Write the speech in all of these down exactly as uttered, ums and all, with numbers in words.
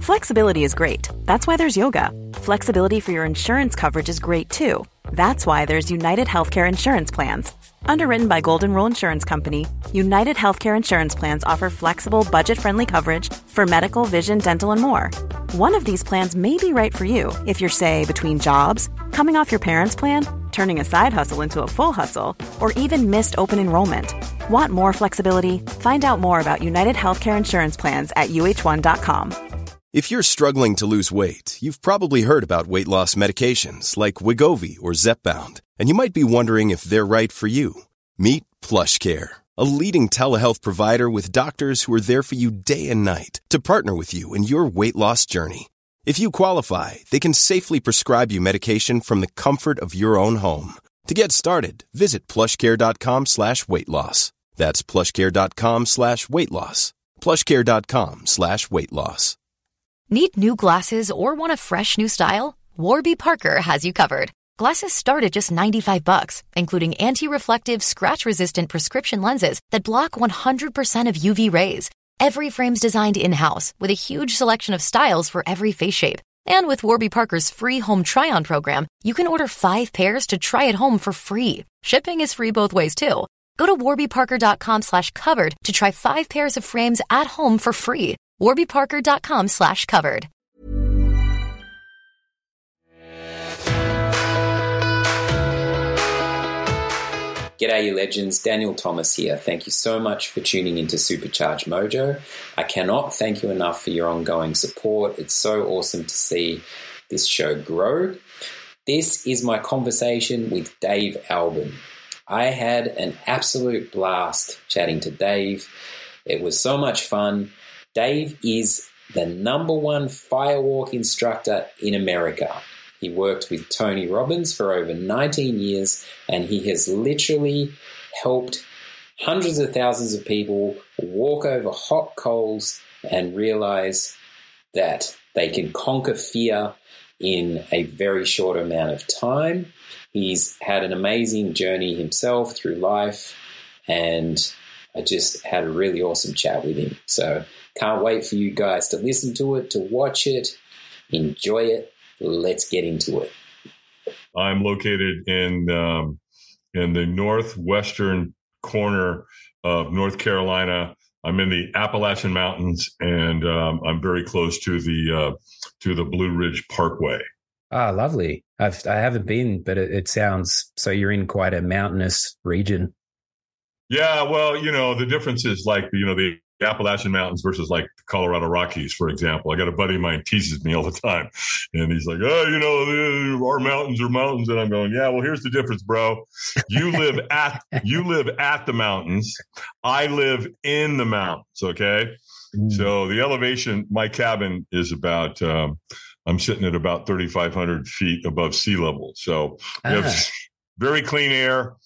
Flexibility is great. That's why there's yoga. Flexibility for your insurance coverage is great too. That's why there's United Healthcare Insurance Plans. Underwritten by Golden Rule Insurance Company, United Healthcare Insurance Plans offer flexible, budget-friendly coverage for medical, vision, dental, and more. One of these plans may be right for you if you're, say, between jobs, coming off your parents' plan, turning a side hustle into a full hustle, or even missed open enrollment. Want more flexibility? Find out more about United Healthcare Insurance Plans at U H one dot com. If you're struggling to lose weight, you've probably heard about weight loss medications like Wegovy or Zepbound, and you might be wondering if they're right for you. Meet PlushCare, a leading telehealth provider with doctors who are there for you day and night to partner with you in your weight loss journey. If you qualify, they can safely prescribe you medication from the comfort of your own home. To get started, visit plushcare.com slash weight loss. That's plushcare.com slash weight loss. plushcare.com slash weight loss. Need new glasses or want a fresh new style? Warby Parker has you covered. Glasses start at just ninety-five bucks, including anti-reflective, scratch-resistant prescription lenses that block one hundred percent of U V rays. Every frame's designed in-house with a huge selection of styles for every face shape. And with Warby Parker's free home try-on program, you can order five pairs to try at home for free. Shipping is free both ways, too. Go to warbyparker.com slash covered to try five pairs of frames at home for free. warbyparker.com slash covered. G'day, you legends. Daniel Thomas here. Thank you so much for tuning into Supercharged Mojo. I cannot thank you enough for your ongoing support. It's so awesome to see this show grow. This is my conversation with Dave Albin. I had an absolute blast chatting to Dave. It was so much fun. Dave is the number one firewalk instructor in America. He worked with Tony Robbins for over nineteen years, and he has literally helped hundreds of thousands of people walk over hot coals and realize that they can conquer fear in a very short amount of time. He's had an amazing journey himself through life, and I just had a really awesome chat with him. So can't wait for you guys to listen to it, to watch it, enjoy it. Let's get into it. I'm located in um, in the northwestern corner of North Carolina. I'm in the Appalachian Mountains, and um, I'm very close to the uh, to the Blue Ridge Parkway. Ah, lovely. I've I haven't been, but it, it sounds so. You're in quite a mountainous region. Yeah, well, you know, the difference is like you know the Appalachian Mountains versus like the Colorado Rockies, for example. I got a buddy of mine teases me all the time, and he's like, "Oh, you know, our mountains are mountains," and I'm going, "Yeah, well, here's the difference, bro. You live at you live at the mountains. I live in the mountains. Okay, mm. So the elevation, my cabin is about. Um, I'm sitting at about thirty-five hundred feet above sea level, so we ah. have very clean air.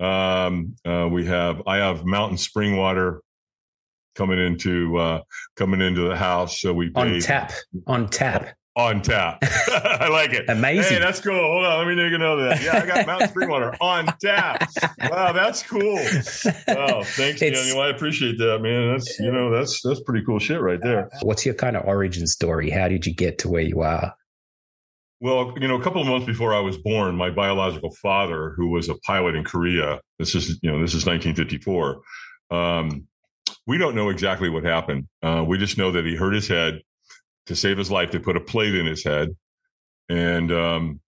Um, uh, we have I have mountain spring water coming into uh, coming into the house, so we on bathe. tap on tap on tap. I like it. Amazing. Hey, that's cool. Hold on, let me make a note of that. Yeah, I got mountain spring water on tap. Wow, that's cool. Wow, thanks, it's, Daniel. I appreciate that, man. That's you know that's that's pretty cool shit right there. What's your kind of origin story? How did you get to where you are? Well, you know, a couple of months before I was born, my biological father, who was a pilot in Korea, this is you know this is nineteen fifty-four. Um, We don't know exactly what happened. Uh, we just know that he hurt his head. To save his life, they put a plate in his head. And um,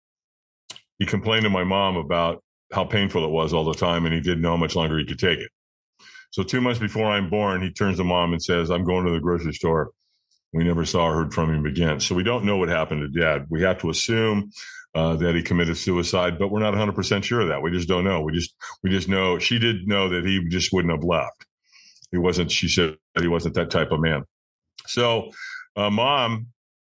he complained to my mom about how painful it was all the time, and he didn't know how much longer he could take it. So two months before I'm born, he turns to mom and says, "I'm going to the grocery store." We never saw or heard from him again. So we don't know what happened to Dad. We have to assume uh, that he committed suicide, but we're not one hundred percent sure of that. We just don't know. We just we just know she did know that he just wouldn't have left. He wasn't, she said he wasn't that type of man. So, uh, mom,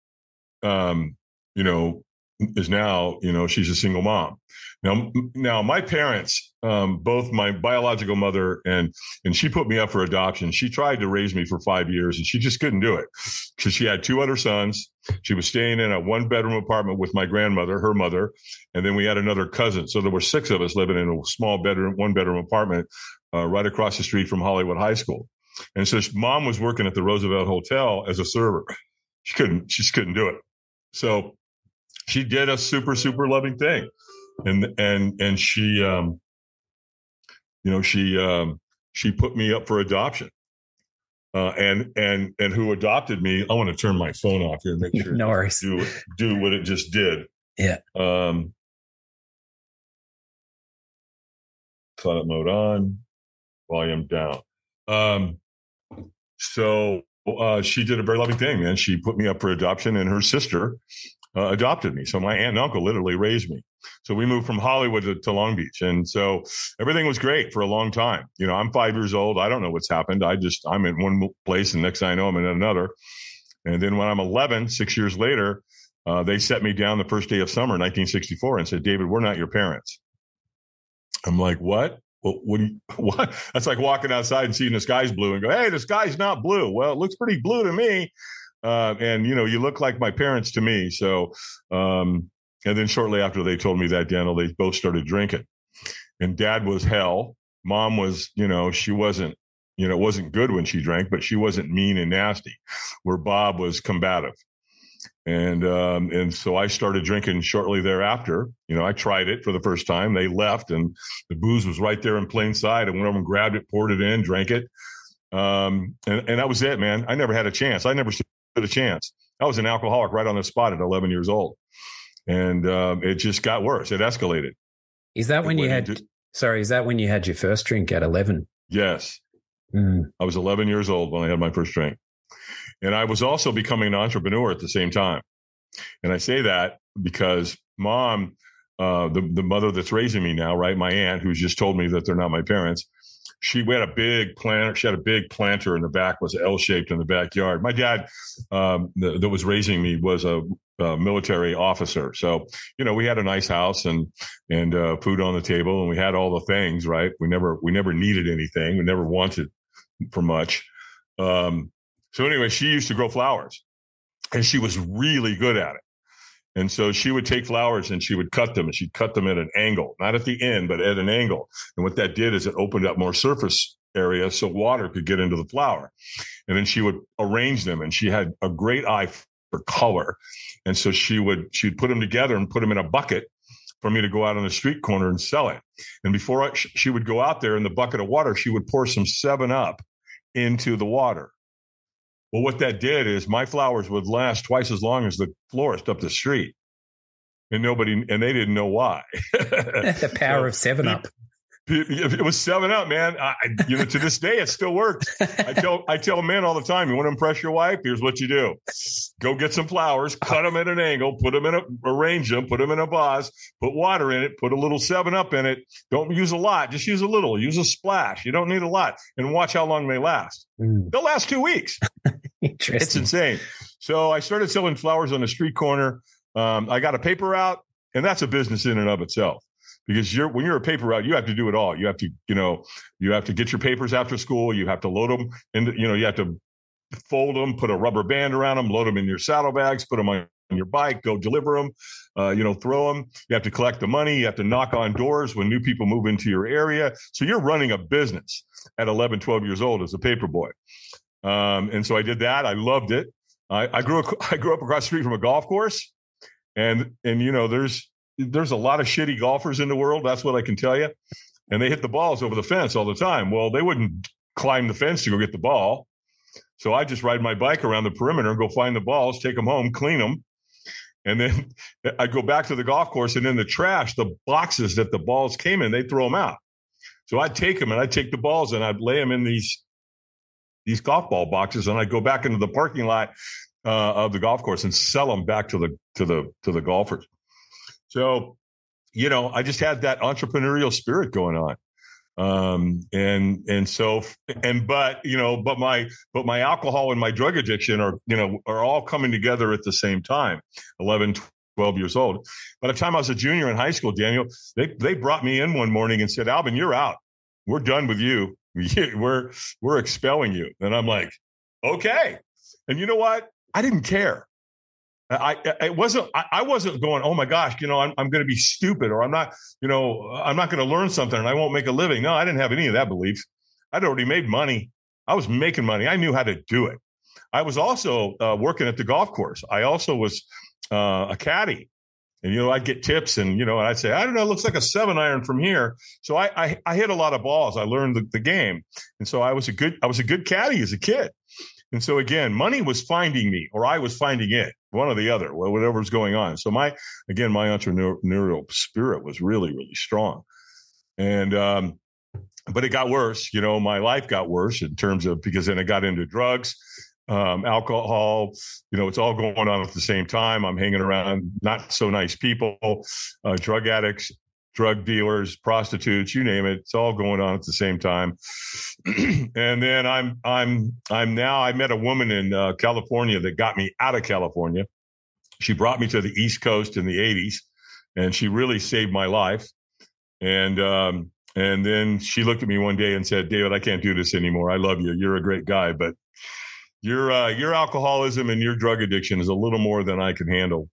um, you know, is now, you know, she's a single mom. Now, now my parents, um, both my biological mother and, and she put me up for adoption. She tried to raise me for five years and she just couldn't do it because she had two other sons. She was staying in a one bedroom apartment with my grandmother, her mother. And then we had another cousin. So there were six of us living in a small bedroom, one bedroom apartment, uh, right across the street from Hollywood High School. And so mom was working at the Roosevelt Hotel as a server. she couldn't, she just couldn't do it. So she did a super, super loving thing. And, and, and she, um, you know, she, um, she put me up for adoption. Uh, and, and, and who adopted me. I want to turn my phone off here and make sure no worries. do, do what it just did. Yeah. Um, silent mode on, volume down. Um, so, uh, she did a very loving thing, man. She put me up for adoption, and her sister, uh, adopted me. So my aunt and uncle literally raised me. So we moved from Hollywood to, to Long Beach. And so everything was great for a long time. You know, I'm five years old. I don't know what's happened. I just, I'm in one place, and next thing I know, I'm in another. And then when I'm eleven, six years later, uh, they set me down the first day of summer, nineteen sixty-four, and said, David, we're not your parents. I'm like, what? Well, when, what? That's like walking outside and seeing the sky's blue and go, hey, the sky's not blue. Well, it looks pretty blue to me. Uh, and, you know, you look like my parents to me. So, um, and then shortly after they told me that, Daniel, they both started drinking. And Dad was hell. Mom was, you know, she wasn't, you know, it wasn't good when she drank, but she wasn't mean and nasty, where Bob was combative. And, um, and so I started drinking shortly thereafter. You know, I tried it for the first time. They left, and the booze was right there in plain sight. I went over and grabbed it, poured it in, drank it. Um, and, and that was it, man. I never had a chance. I never stood a chance. I was an alcoholic right on the spot at eleven years old. And, um, it just got worse. It escalated. Is that when you had, into, sorry, is that when you had your first drink at eleven? Yes. Mm. I was eleven years old when I had my first drink. And I was also becoming an entrepreneur at the same time. And I say that because Mom, uh, the, the mother that's raising me now, right, my aunt, who's just told me that they're not my parents, she had a big planter. She had a big planter in the back, was L-shaped in the backyard. My dad, um, the, that was raising me, was a, a military officer. So, you know, we had a nice house and and uh, food on the table, and we had all the things, right? We never we never needed anything. We never wanted for much. Um, So anyway, she used to grow flowers, and she was really good at it. And so she would take flowers and she would cut them, and she'd cut them at an angle, not at the end, but at an angle. And what that did is it opened up more surface area so water could get into the flower. And then she would arrange them, and she had a great eye for color. And so she would, she'd put them together and put them in a bucket for me to go out on the street corner and sell it. And before I, she would go out there in the bucket of water, she would pour some seven up into the water. Well, what that did is my flowers would last twice as long as the florist up the street. And nobody, and they didn't know why. The power so, of seven up. It was seven up, man. I, you know, to this day, it still works. I tell, I tell men all the time, you want to impress your wife? Here's what you do. Go get some flowers, cut them at an angle, put them in a, arrange them, put them in a vase, put water in it, put a little seven up in it. Don't use a lot. Just use a little, use a splash. You don't need a lot, and watch how long they last. Mm. They'll last two weeks. Interesting. It's insane. So I started selling flowers on the street corner. Um, I got a paper route, and that's a business in and of itself. Because you're, when you're a paper route, you have to do it all. You have to, you know, you have to get your papers after school. You have to load them, and you know, you have to fold them, put a rubber band around them, load them in your saddlebags, put them on your bike, go deliver them, uh, you know, throw them. You have to collect the money. You have to knock on doors when new people move into your area. So you're running a business at eleven, twelve years old as a paper boy. Um, and so I did that. I loved it. I, I grew up, I grew up across the street from a golf course, and and you know, there's. There's a lot of shitty golfers in the world. That's what I can tell you. And they hit the balls over the fence all the time. Well, they wouldn't climb the fence to go get the ball. So I just ride my bike around the perimeter and go find the balls, take them home, clean them. And then I'd go back to the golf course, and in the trash, the boxes that the balls came in, they'd throw them out. So I'd take them, and I'd take the balls, and I'd lay them in these, these golf ball boxes, and I'd go back into the parking lot uh, of the golf course and sell them back to the, to the, to the golfers. So, you know, I just had that entrepreneurial spirit going on. Um, and, and so, and, but, you know, but my, but my alcohol and my drug addiction are, you know, are all coming together at the same time, eleven, twelve years old. By the time I was a junior in high school, Daniel, they, they brought me in one morning and said, Alvin, you're out. We're done with you. We're, we're expelling you. And I'm like, okay. And you know what? I didn't care. I, I it wasn't, I, I wasn't going, oh my gosh, you know, I'm, I'm going to be stupid, or I'm not, you know, I'm not going to learn something and I won't make a living. No, I didn't have any of that belief. I'd already made money. I was making money. I knew how to do it. I was also uh, working at the golf course. I also was uh, a caddy. And, you know, I'd get tips and, you know, and I'd say, I don't know, it looks like a seven iron from here. So I, I, I hit a lot of balls. I learned the, the game. And so I was a good, I was a good caddy as a kid. And so again, money was finding me, or I was finding it, one or the other, whatever was going on. So my, again, my entrepreneurial spirit was really, really strong. And, um, but it got worse. You know, my life got worse in terms of, because then I got into drugs. Um, alcohol, you know, it's all going on at the same time. I'm hanging around not so nice people, uh, drug addicts, drug dealers, prostitutes, you name it. It's all going on at the same time. And then I'm, I'm, I'm now, I met a woman in uh, California that got me out of California. She brought me to the East Coast in the eighties, and she really saved my life. And, um, and then she looked at me one day and said, David, I can't do this anymore. I love you. You're a great guy, but Your uh, your alcoholism and your drug addiction is a little more than I can handle.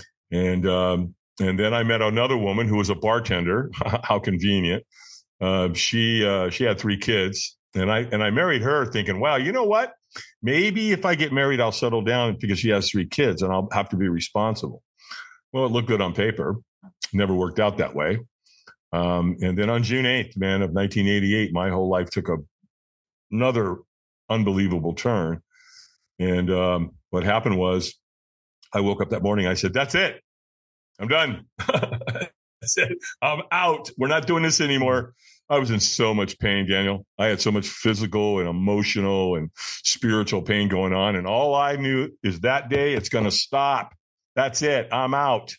And um, and then I met another woman who was a bartender. How convenient. Uh, she uh, she had three kids, and I and I married her thinking, wow, you know what? Maybe if I get married, I'll settle down because she has three kids and I'll have to be responsible. Well, it looked good on paper. Never worked out that way. Um, and then on June eighth, man, of nineteen eighty-eight, my whole life took a, another unbelievable turn. And um, what happened was I woke up that morning. I said, that's it. I'm done. I said, I'm out. We're not doing this anymore. I was in so much pain, Daniel. I had so much physical and emotional and spiritual pain going on. And all I knew is that day it's going to stop. That's it. I'm out.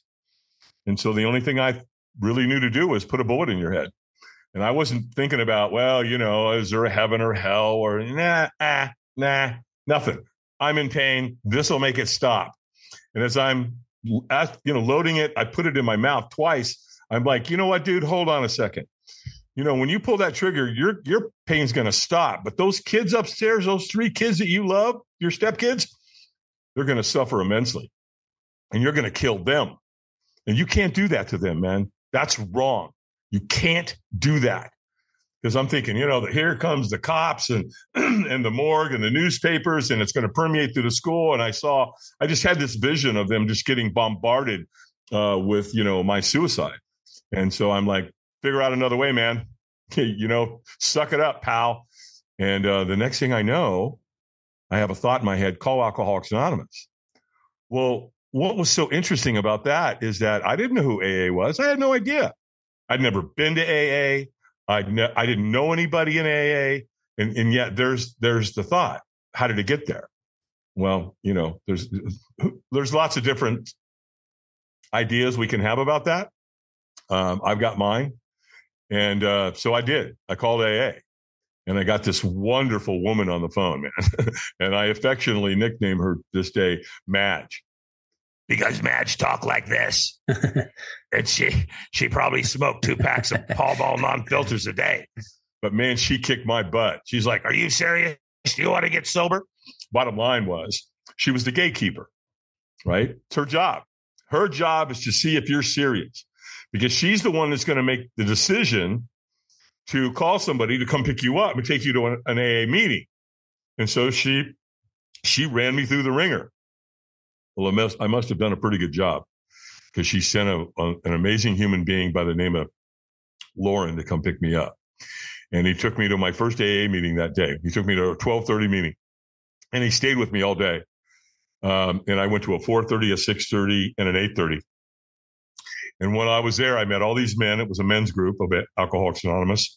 And so the only thing I really knew to do was put a bullet in your head. And I wasn't thinking about, well, you know, is there a heaven or hell or nah, ah, nah, nothing. I'm in pain. This will make it stop. And as I'm, you know, loading it, I put it in my mouth twice. I'm like, you know what, dude, hold on a second. You know, when you pull that trigger, your, your pain's going to stop. But those kids upstairs, those three kids that you love, your stepkids, they're going to suffer immensely. And you're going to kill them. And you can't do that to them, man. That's wrong. You can't do that. Because I'm thinking, you know, here comes the cops and and the morgue and the newspapers, and it's going to permeate through the school. And I saw, I just had this vision of them just getting bombarded uh, with, you know, my suicide. And so I'm like, figure out another way, man. You know, suck it up, pal. And uh, the next thing I know, I have a thought in my head, call Alcoholics Anonymous. Well, what was so interesting about that is that I didn't know who A A was. I had no idea. I'd never been to A A. I ne- I didn't know anybody in A A, and, and yet there's there's the thought. How did it get there? Well, you know, there's there's lots of different ideas we can have about that. Um, I've got mine, and uh, so I did. I called A A, and I got this wonderful woman on the phone, man, and I affectionately nicknamed her this day Madge. Because Madge talked like this. And she she probably smoked two packs of Pall Mall non-filters a day. But, man, she kicked my butt. She's like, are you serious? Do you want to get sober? Bottom line was she was the gatekeeper, right? It's her job. Her job is to see if you're serious because she's the one that's going to make the decision to call somebody to come pick you up and take you to an, an A A meeting. And so she she ran me through the ringer. Well, I must, I must have done a pretty good job because she sent a, a, an amazing human being by the name of Lauren to come pick me up. And he took me to my first A A meeting that day. He took me to a twelve thirty meeting, and he stayed with me all day. Um, and I went to a four thirty, a six thirty, and an eight thirty. And when I was there, I met all these men. It was a men's group of Alcoholics Anonymous.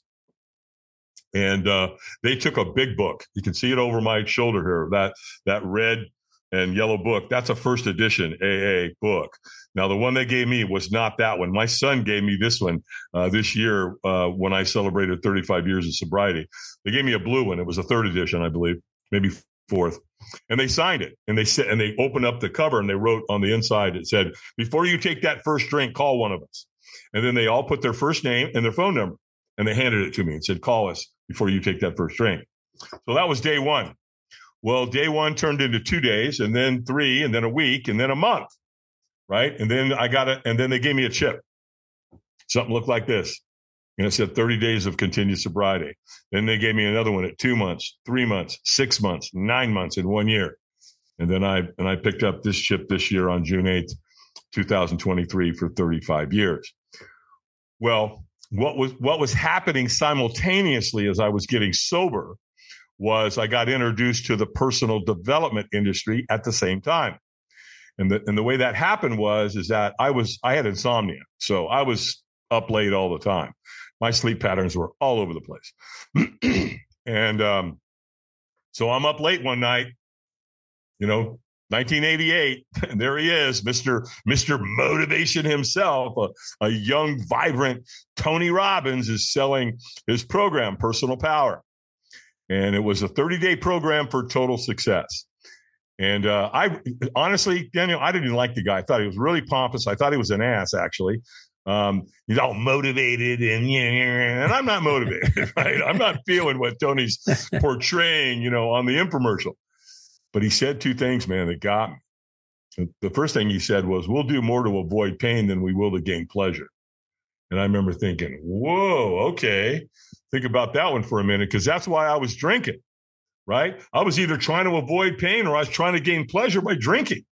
And uh, they took a big book. You can see it over my shoulder here, that that red and yellow book. That's a first edition A A book. Now, the one they gave me was not that one. My son gave me this one uh, this year uh, when I celebrated thirty-five years of sobriety. They gave me a blue one. It was a third edition, I believe, maybe fourth. And they signed it. And they said, and they opened up the cover and they wrote on the inside, it said, before you take that first drink, call one of us. And then they all put their first name and their phone number. And they handed it to me and said, call us before you take that first drink. So that was day one. Well, day one turned into two days and then three and then a week and then a month, right? And then I got it. And then they gave me a chip. Something looked like this. And it said thirty days of continued sobriety. Then they gave me another one at two months, three months, six months, nine months, and one year. And then I and I picked up this ship this year on June eighth, twenty twenty-three for thirty-five years. Well, what was what was happening simultaneously as I was getting sober was I got introduced to the personal development industry at the same time. And the and the way that happened was is that I was I had insomnia. So I was up late all the time. My sleep patterns were all over the place. and um, so I'm up late one night, you know, nineteen eighty-eight, and there he is, Mister Mister Motivation himself, a, a young, vibrant Tony Robbins is selling his program, Personal Power. And it was a thirty-day program for total success. And uh, I honestly, Daniel, I didn't like the guy. I thought he was really pompous. I thought he was an ass, actually. Um, he's all motivated and, and I'm not motivated, right? I'm not feeling what Tony's portraying, you know, on the infomercial. But he said two things, man, that got me. The first thing he said was, we'll do more to avoid pain than we will to gain pleasure. And I remember thinking, whoa, okay. Think about that one for a minute, because that's why I was drinking, right? I was either trying to avoid pain or I was trying to gain pleasure by drinking.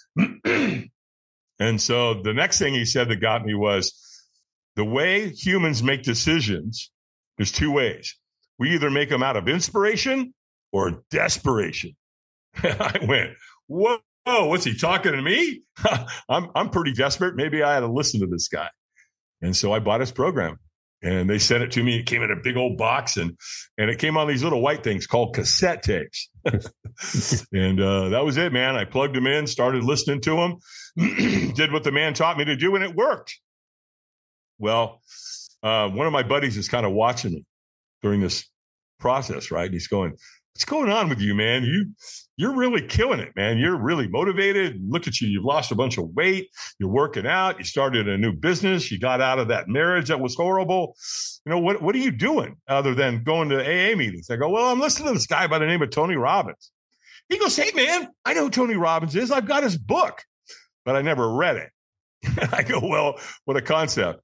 And so the next thing he said that got me was, the way humans make decisions is two ways. We either make them out of inspiration or desperation. I went, whoa, what's he talking to me? I'm I'm pretty desperate. Maybe I had to listen to this guy. And so I bought his program. And they sent it to me. It came in a big old box, and and it came on these little white things called cassette tapes. and uh, that was it, man. I plugged them in, started listening to them, did what the man taught me to do, and it worked. Well, uh, one of my buddies is kind of watching me during this process, right? He's going, what's going on with you, man? You, you're really killing it, man. You're really motivated. Look at you. You've lost a bunch of weight. You're working out. You started a new business. You got out of that marriage that was horrible. You know, what, what are you doing other than going to A A meetings? I go, well, I'm listening to this guy by the name of Tony Robbins. He goes, hey, man, I know who Tony Robbins is. I've got his book, but I never read it. I go, well, what a concept.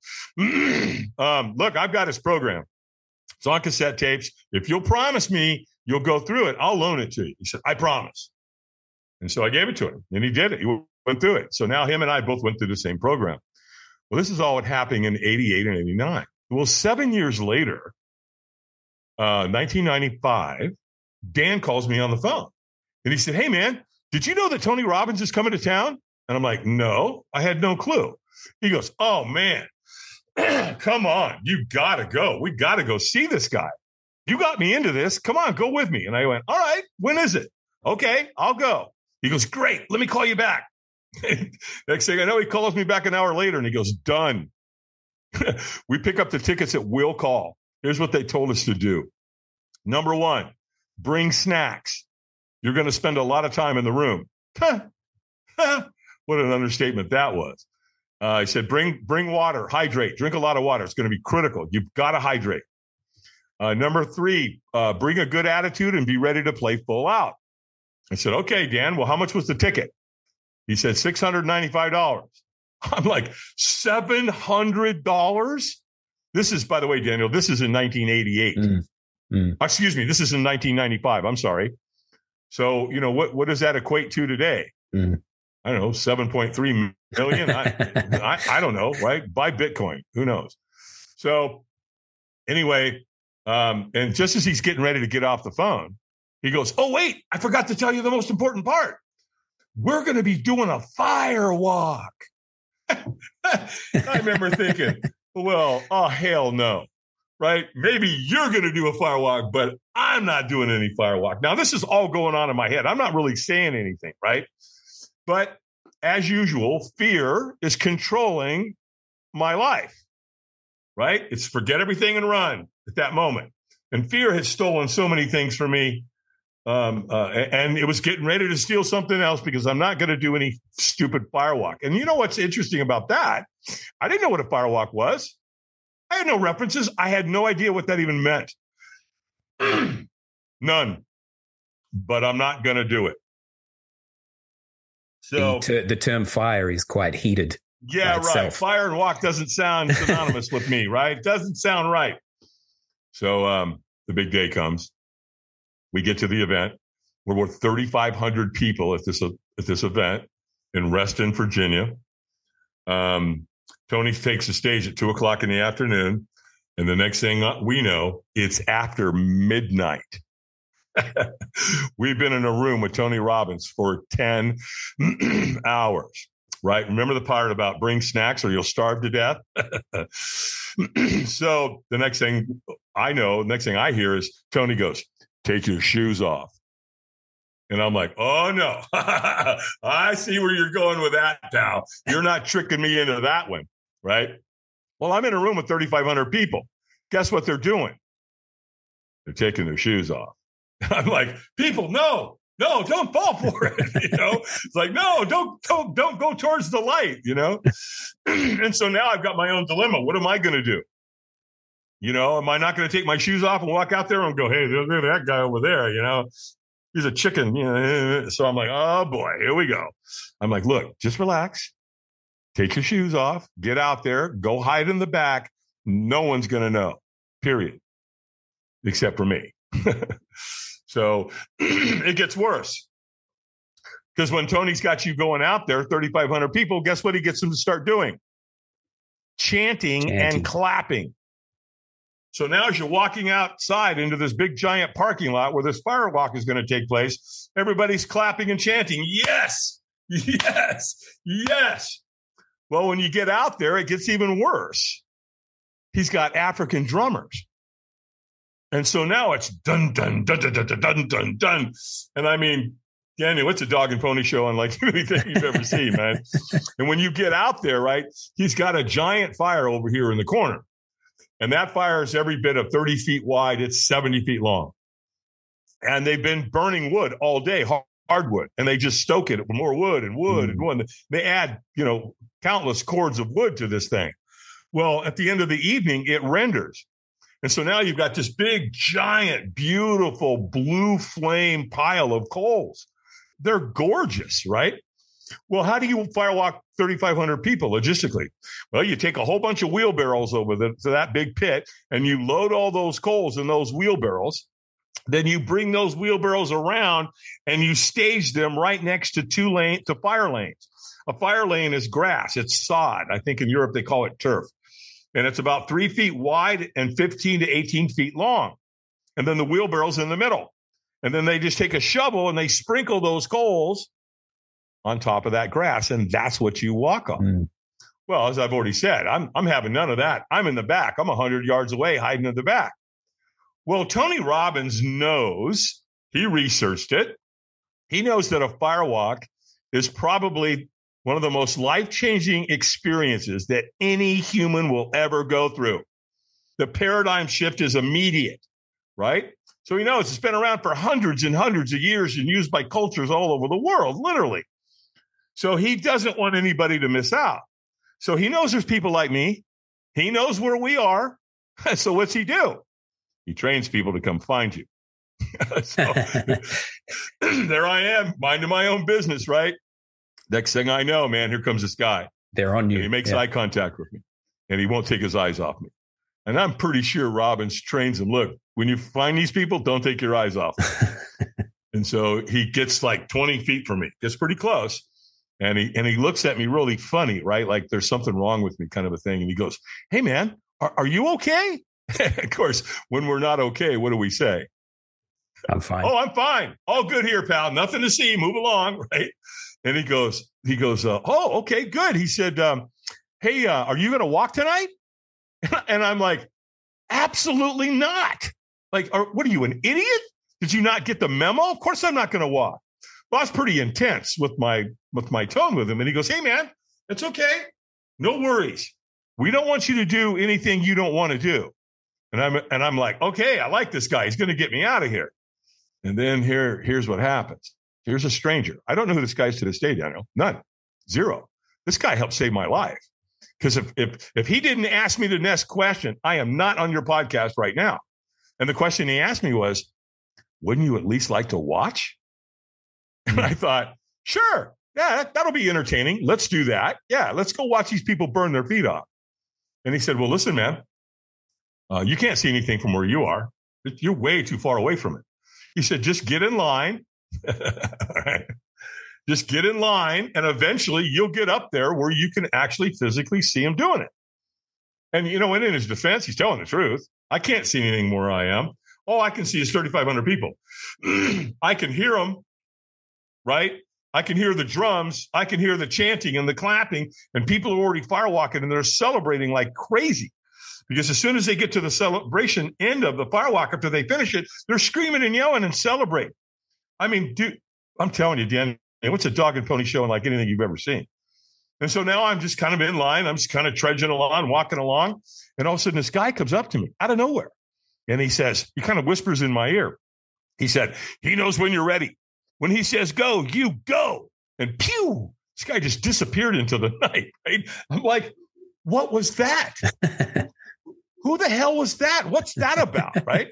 um, look, I've got his program. It's on cassette tapes. If you'll promise me you'll go through it, I'll loan it to you. He said, I promise. And so I gave it to him, and he did it. He went through it. So now him and I both went through the same program. Well, this is all what happening in eighty-eight and eighty-nine. Well, seven years later, uh, nineteen ninety-five, Dan calls me on the phone. And he said, hey, man, did you know that Tony Robbins is coming to town? And I'm like, no, I had no clue. He goes, oh, man, come on. You got to go. We got to go see this guy. You got me into this. Come on, go with me. And I went, all right, when is it? Okay, I'll go. He goes, great. Let me call you back. Next thing I know, he calls me back an hour later and he goes, done. We pick up the tickets at will call. Here's what they told us to do. Number one, bring snacks. You're going to spend a lot of time in the room. What an understatement that was. Uh, he said, bring, bring water, hydrate, drink a lot of water. It's going to be critical. You've got to hydrate. Uh, number three, uh, bring a good attitude and be ready to play full out. I said, okay, Dan, well, how much was the ticket? He said, six hundred ninety-five dollars. I'm like, seven hundred dollars? This is, by the way, Daniel, this is in nineteen eighty-eight. Mm, mm. Excuse me, this is in nineteen ninety-five. I'm sorry. So, you know, what, what does that equate to today? Mm. I don't know, seven point three million. I, I, I don't know, right? Buy Bitcoin. Who knows? So anyway, um, and just as he's getting ready to get off the phone, he goes, oh, wait, I forgot to tell you the most important part. We're going to be doing a fire walk. I remember thinking, well, oh, hell no, right? Maybe you're going to do a fire walk, but I'm not doing any fire walk. Now, this is all going on in my head. I'm not really saying anything, right? But as usual, fear is controlling my life, right? It's forget everything and run at that moment. And fear has stolen so many things from me. Um, uh, and it was getting ready to steal something else because I'm not going to do any stupid firewalk. And you know what's interesting about that? I didn't know what a firewalk was. I had no references. I had no idea what that even meant. None. But I'm not going to do it. So the, ter- the term fire is quite heated. Yeah, right. Fire and walk doesn't sound synonymous with me, right? Doesn't sound right. So um, the big day comes. We get to the event. There were thirty-five hundred people at this at this event in Reston, Virginia. Um, Tony takes the stage at two o'clock in the afternoon, and the next thing we know, it's after midnight. We've been in a room with Tony Robbins for ten hours, right? Remember the part about bring snacks or you'll starve to death? So the next thing I know, next thing I hear is Tony goes, take your shoes off. And I'm like, oh, no, I see where you're going with that, pal. You're not tricking me into that one, right? Well, I'm in a room with thirty-five hundred people. Guess what they're doing? They're taking their shoes off. I'm like, people, no, no, don't fall for it. You know, it's like, no, don't, don't, don't go towards the light, you know? And so now I've got my own dilemma. What am I going to do? You know, am I not going to take my shoes off and walk out there and go, hey, look at that guy over there, you know? He's a chicken. You know? So I'm like, oh, boy, here we go. I'm like, look, just relax. Take your shoes off. Get out there. Go hide in the back. No one's going to know, period, except for me. So it gets worse. Because when Tony's got you going out there, thirty-five hundred people, guess what he gets them to start doing? Chanting, Chanting. and clapping. So now as you're walking outside into this big giant parking lot where this firewalk is going to take place, everybody's clapping and chanting, yes, yes, yes. Well, when you get out there, it gets even worse. He's got African drummers. And so now it's dun, dun, dun, dun, dun, dun, dun, dun. And I mean, Daniel, it's a dog and pony show unlike anything you've ever seen, man. And when you get out there, right, he's got a giant fire over here in the corner. And that fire is every bit of thirty feet wide. It's seventy feet long. And they've been burning wood all day, hardwood. And they just stoke it with more wood and wood mm. and wood. They add, you know, countless cords of wood to this thing. Well, at the end of the evening, it renders. And so now you've got this big, giant, beautiful blue flame pile of coals. They're gorgeous, right? Well, how do you firewalk thirty-five hundred people logistically? Well, you take a whole bunch of wheelbarrows over the, to that big pit, and you load all those coals in those wheelbarrows. Then you bring those wheelbarrows around, and you stage them right next to two lane to fire lanes. A fire lane is grass. It's sod. I think in Europe they call it turf. And it's about three feet wide and fifteen to eighteen feet long. And then the wheelbarrow's in the middle. And then they just take a shovel and they sprinkle those coals on top of that grass. And that's what you walk on. Mm. Well, as I've already said, I'm, I'm having none of that. I'm in the back. I'm one hundred yards away hiding in the back. Well, Tony Robbins knows, he researched it. He knows that a firewalk is probably one of the most life-changing experiences that any human will ever go through. The paradigm shift is immediate, right? So he knows it's been around for hundreds and hundreds of years and used by cultures all over the world, literally. So he doesn't want anybody to miss out. So he knows there's people like me. He knows where we are. So what's he do? He trains people to come find you. So there I am, minding my own business, right? Next thing I know, man, here comes this guy. They're on you. And he makes yeah. eye contact with me, and he won't take his eyes off me. And I'm pretty sure Robbins trains him. Look, when you find these people, don't take your eyes off them. And so he gets like twenty feet from me, gets pretty close. And he and he looks at me really funny, right? Like there's something wrong with me kind of a thing. And he goes, hey, man, are, are you okay? Of course, when we're not okay, what do we say? I'm fine. Oh, I'm fine. All good here, pal. Nothing to see. Move along, right? And he goes, he goes, uh, oh, okay, good. He said, um, hey, uh, are you going to walk tonight? And I'm like, absolutely not. Like, are, what are you, an idiot? Did you not get the memo? Of course I'm not going to walk. Well, I was pretty intense with my with my tone with him. And he goes, hey, man, it's okay. No worries. We don't want you to do anything you don't want to do. And I'm and I'm like, okay, I like this guy. He's going to get me out of here. And then here, here's what happens. Here's a stranger. I don't know who this guy is to this day, Daniel. None. Zero. This guy helped save my life. Because if, if, if he didn't ask me the next question, I am not on your podcast right now. And the question he asked me was, wouldn't you at least like to watch? And I thought, sure. Yeah, that, that'll be entertaining. Let's do that. Yeah, let's go watch these people burn their feet off. And he said, well, listen, man, uh, you can't see anything from where you are. You're way too far away from it. He said, just get in line, All right. Just get in line, and eventually you'll get up there where you can actually physically see him doing it. And, you know, and in his defense, he's telling the truth. I can't see anything where I am. All I can see is thirty-five hundred people. I can hear them, right? I can hear the drums. I can hear the chanting and the clapping, and people are already firewalking, and they're celebrating like crazy. Because as soon as they get to the celebration end of the firewalk, after they finish it, they're screaming and yelling and celebrating. I mean, dude, I'm telling you, Dan, what's a dog and pony show like anything you've ever seen? And so now I'm just kind of in line. I'm just kind of trudging along, walking along. And all of a sudden, this guy comes up to me out of nowhere. And he says, he kind of whispers in my ear. He said, he knows when you're ready. When he says go, you go. And pew, this guy just disappeared into the night, right? I'm like, what was that? Who the hell was that? What's that about, right?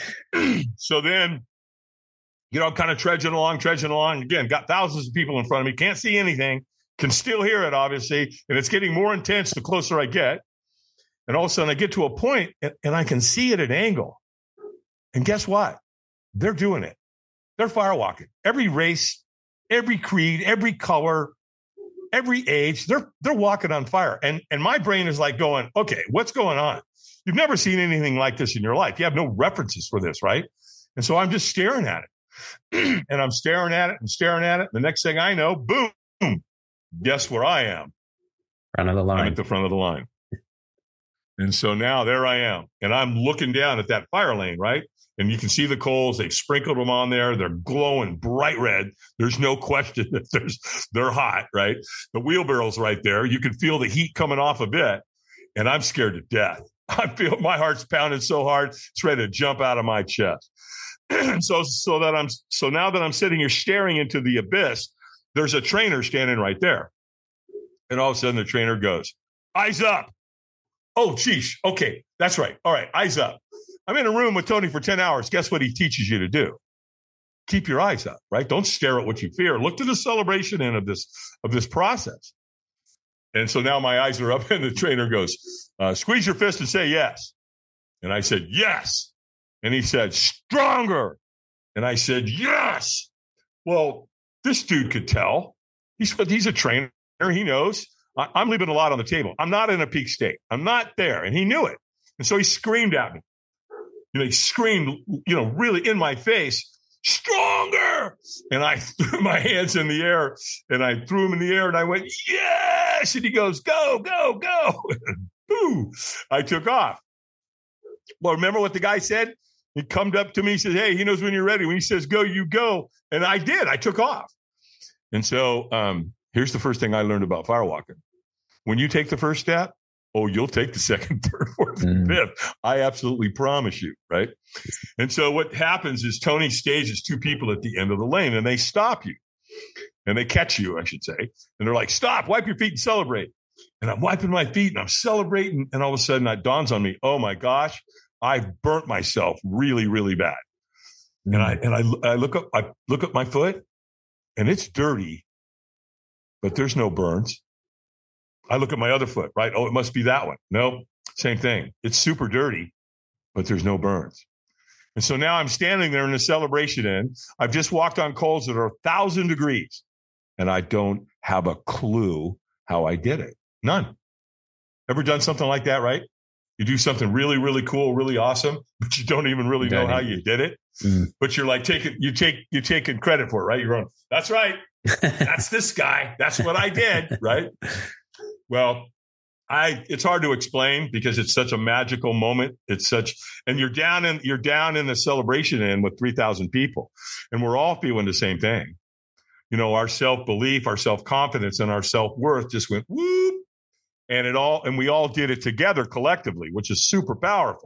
So then, you know, I'm kind of trudging along, trudging along. Again, got thousands of people in front of me. Can't see anything. Can still hear it, obviously. And it's getting more intense the closer I get. And all of a sudden, I get to a point, and, and I can see it at an angle. And guess what? They're doing it. They're firewalking. Every race, every creed, every color, every age, they're they're walking on fire. And, and my brain is like going, okay, what's going on? You've never seen anything like this in your life. You have no references for this, right? And so I'm just staring at it. And I'm staring at it and staring at it. The next thing I know, boom, guess where I am? Front of the line. I'm at the front of the line. And so now there I am. And I'm looking down at that fire lane, right? And you can see the coals. They've sprinkled them on there. They're glowing bright red. There's no question that there's, they're hot, right? The wheelbarrow's right there. You can feel the heat coming off a bit. And I'm scared to death. I feel my heart's pounding so hard, it's ready to jump out of my chest. so, so that I'm, so now that I'm sitting here staring into the abyss, there's a trainer standing right there. And all of a sudden the trainer goes, eyes up. Oh, geez. Okay. That's right. All right. Eyes up. I'm in a room with Tony for ten hours. Guess what he teaches you to do? Keep your eyes up, right? Don't stare at what you fear. Look to the celebration end of this, of this process. And so now my eyes are up, and the trainer goes, uh, squeeze your fist and say yes. And I said, yes. And he said, stronger. And I said, yes. Well, this dude could tell. He's, he's a trainer. He knows. I, I'm leaving a lot on the table. I'm not in a peak state. I'm not there. And he knew it. And so he screamed at me. You know, he screamed, you know, really in my face, stronger. And I threw my hands in the air, and I threw them in the air, and I went, yes. And he goes, go, go, go. Boo. I took off. Well, remember what the guy said? He come up to me, he said, hey, he knows when you're ready. When he says go, you go. And I did. I took off. And so um, here's the first thing I learned about firewalking. When you take the first step, oh, you'll take the second, third, fourth, and Mm. fifth. I absolutely promise you, right? And so what happens is Tony stages two people at the end of the lane, and they stop you. And they catch you, I should say. And they're like, stop, wipe your feet and celebrate. And I'm wiping my feet, and I'm celebrating. And all of a sudden, it dawns on me, oh, my gosh, I've burnt myself really, really bad. Mm. And I and I, I look up, I look at my foot, and it's dirty, but there's no burns. I look at my other foot, right? Oh, it must be that one. Nope, same thing. It's super dirty, but there's no burns. And so now I'm standing there in the celebration end. I've just walked on coals that are a thousand degrees, and I don't have a clue how I did it. None. Ever done something like that, right? You do something really, really cool, really awesome, but you don't even really know how you did it. Mm. But you're like taking, you take, you're taking credit for it, right? You're going, that's right. That's this guy. That's what I did, right? Well, I, it's hard to explain because it's such a magical moment. It's such, and you're down in, you're down in the celebration end with three thousand people, and we're all feeling the same thing. You know, our self-belief, our self-confidence, and our self-worth just went whoop, and it all, and we all did it together collectively, which is super powerful.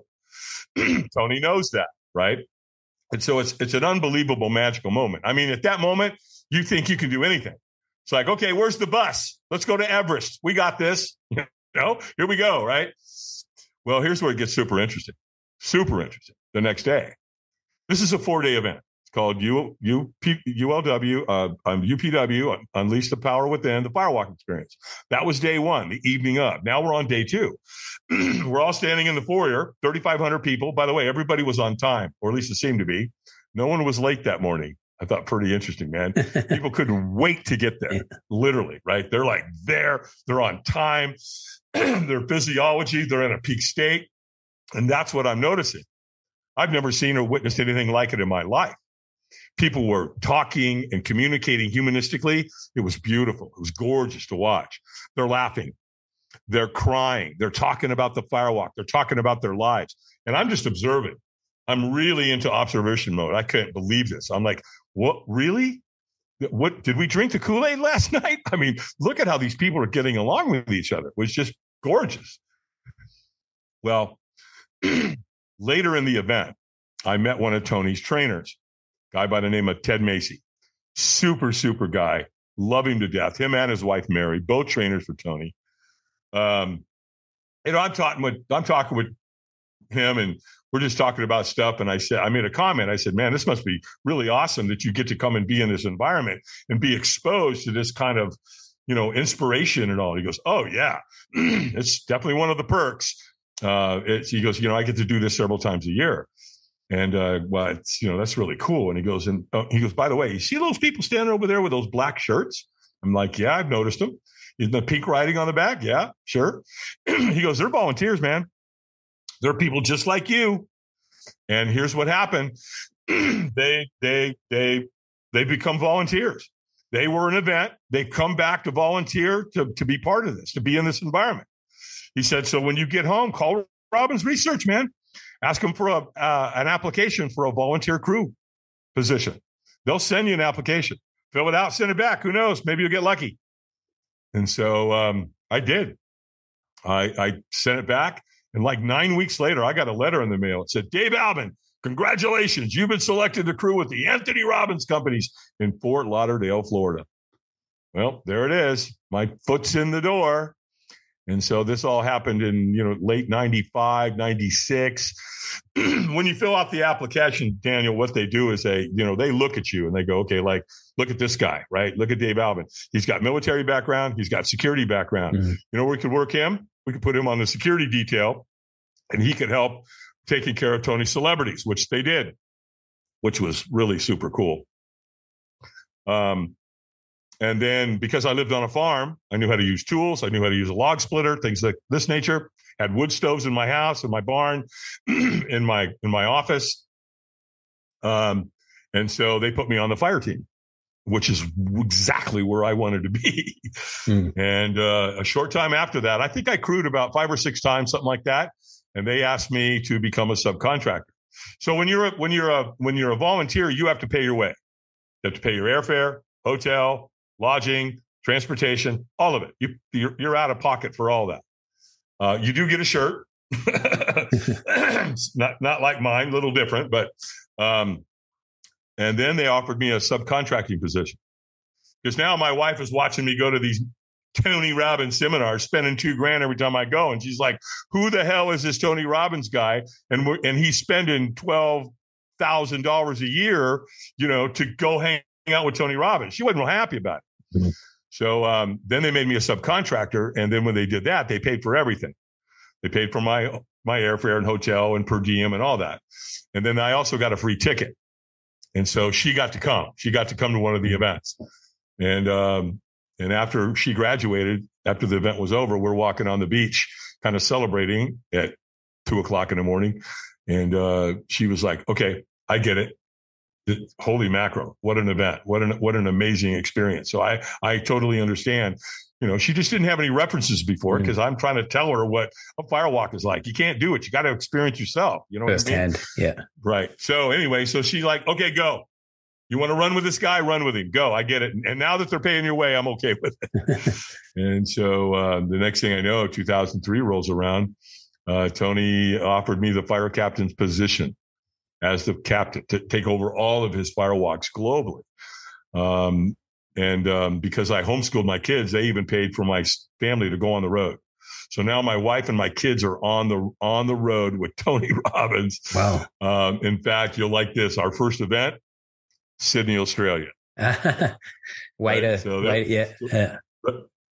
Tony knows that, right? And so it's, it's an unbelievable magical moment. I mean, at that moment, you think you can do anything. It's like, okay, where's the bus? Let's go to Everest. We got this. You know, here we go, right? Well, here's where it gets super interesting. Super interesting. The next day. This is a four-day event. It's called U, U, P, U L W, uh, um, U P W, Unleash the Power Within, the Firewalk Experience. That was day one, the evening of. Now we're on day two. We're all standing in the foyer, thirty-five hundred people. By the way, everybody was on time, or at least it seemed to be. No one was late that morning. I thought pretty interesting, man. People couldn't wait to get there, yeah. literally, right? They're like there, they're on time, their physiology, they're in a peak state. And that's what I'm noticing. I've never seen or witnessed anything like it in my life. People were talking and communicating humanistically. It was beautiful. It was gorgeous to watch. They're laughing. They're crying. They're talking about the firewalk. They're talking about their lives. And I'm just observing. I'm really into observation mode. I couldn't believe this. I'm like, what, really? What, did we drink the Kool-Aid last night? I mean, look at how these people are getting along with each other. It was just gorgeous. Well, later in the event, I met one of Tony's trainers, a guy by the name of Ted Macy. Super, super guy. Love him to death. Him and his wife, Mary, both trainers for Tony. Um, you know, I'm talking with, I'm talking with him and we're just talking about stuff. And I said, I made a comment. I said, man, this must be really awesome that you get to come and be in this environment and be exposed to this kind of, you know, inspiration and all. He goes, oh yeah, it's definitely one of the perks. Uh, it's, he goes, you know, I get to do this several times a year. And, uh, well, it's, you know, that's really cool. And he goes, and uh, he goes, by the way, you see those people standing over there with those black shirts? I'm like, yeah, I've noticed them. Is the pink writing on the back? Yeah, sure. He goes, they're volunteers, man. They're people just like you. And here's what happened. they, they, they, they become volunteers. They were an event. They come back to volunteer to, to be part of this, to be in this environment. He said, so when you get home, call Robbins Research, man. Ask them for a, uh, an application for a volunteer crew position. They'll send you an application. Fill it out, send it back. Who knows? Maybe you'll get lucky. And so um, I did. I, I sent it back. And like nine weeks later, I got a letter in the mail. It said, Dave Albin, congratulations. You've been selected to crew with the Anthony Robbins Companies in Fort Lauderdale, Florida. Well, there it is. My foot's in the door. And so this all happened in, you know, late ninety-five, ninety-six. When you fill out the application, Daniel, what they do is they, you know, they look at you and they go, okay, like, look at this guy, right? Look at Dave Albin. He's got military background. He's got security background. Mm-hmm. You know, we could work him. We could put him on the security detail and he could help taking care of Tony's celebrities, which they did, which was really super cool. Um, And then because I lived on a farm, I knew how to use tools. I knew how to use a log splitter, things like this nature. Had wood stoves in my house, in my barn, in my in my office. Um, and so they put me on the fire team, which is exactly where I wanted to be. Mm. And uh, a short time after that, I think I crewed about five or six times, something like that. And they asked me to become a subcontractor. So when you're a, when you're a when you're a volunteer, you have to pay your way. You have to pay your airfare, hotel, lodging, transportation, all of it. You, you're, you're out of pocket for all that. Uh, you do get a shirt, not not like mine, a little different, but um, and then they offered me a subcontracting position because now my wife is watching me go to these Tony Robbins seminars, spending two grand every time I go, and she's like, "Who the hell is this Tony Robbins guy?" And we're, and he's spending twelve thousand dollars a year, you know, to go hang out with Tony Robbins. She wasn't real happy about it. Mm-hmm. So um, then they made me a subcontractor. And then when they did that, they paid for everything. They paid for my, my airfare and hotel and per diem and all that. And then I also got a free ticket. And so she got to come. She got to come to one of the events. And, um, and after she graduated, after the event was over, we're walking on the beach, kind of celebrating at two o'clock in the morning. And uh, she was like, okay, I get it. It, holy mackerel. What an event. What an, what an amazing experience. So I, I totally understand. You know, she just didn't have any references before because mm-hmm. I'm trying to tell her what a firewalk is like. You can't do it. You got to experience yourself. You know what First I mean? hand. Yeah. Right. So anyway, so she's like, okay, go. You want to run with this guy? Run with him. Go. I get it. And now that they're paying your way, I'm okay with it. And so uh, the next thing I know, two thousand three rolls around. Uh, Tony offered me the fire captain's position as the captain to take over all of his firewalks globally. Um, and um, because I homeschooled my kids, they even paid for my family to go on the road. So now my wife and my kids are on the on the road with Tony Robbins. Wow. Um, in fact, you'll like this. Our first event, Sydney, Australia. way right? to, so way, yeah. yeah.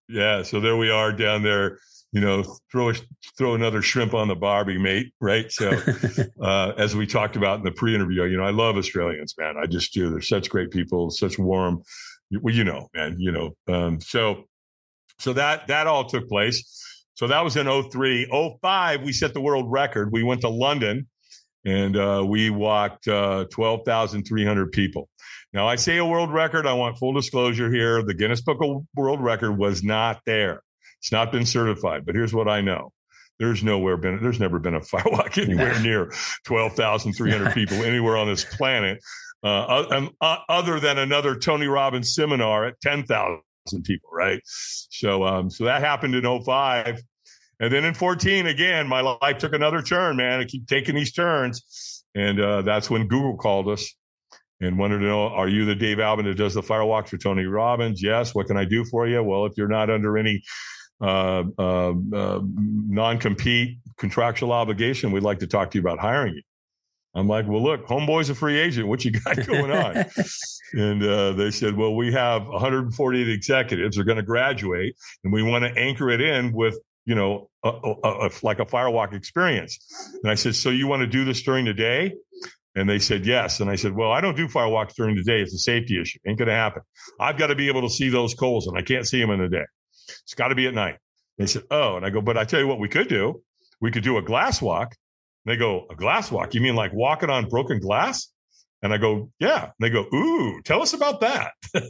Yeah. So there we are down there, you know, throw, throw another shrimp on the barbie, mate. Right. So, uh, as we talked about in the pre-interview, you know, I love Australians, man. I just do. They're such great people, such warm, well, you know, man, you know, um, so, so that, that all took place. So that was in oh three. oh five, we set the world record. We went to London and, uh, we walked, uh, twelve thousand three hundred people. Now, I say a world record. I want full disclosure here. The Guinness Book of World Record was not there. It's not been certified. But here's what I know. There's nowhere been, there's never been a firewalk anywhere near twelve thousand three hundred people anywhere on this planet, uh, um, uh, other than another Tony Robbins seminar at ten thousand people, right? So, um, so that happened in oh five. And then in fourteen, again, my life took another turn, man. I keep taking these turns. And uh, that's when Google called us and wanted to know, are you the Dave Albin that does the firewalks for Tony Robbins? Yes. What can I do for you? Well, if you're not under any uh, uh, uh, non-compete contractual obligation, we'd like to talk to you about hiring you. I'm like, well, look, homeboy's a free agent. What you got going on? And uh, they said, well, we have one hundred forty-eight executives. They're going to graduate, and we want to anchor it in with, you know, a, a, a, like a firewalk experience. And I said, so you want to do this during the day? And they said, yes. And I said, well, I don't do firewalks during the day. It's a safety issue. Ain't going to happen. I've got to be able to see those coals, and I can't see them in the day. It's got to be at night. They said, oh, and I go, but I tell you what we could do. We could do a glass walk. And they go, a glass walk? You mean like walking on broken glass? And I go, yeah. And they go, ooh, tell us about that.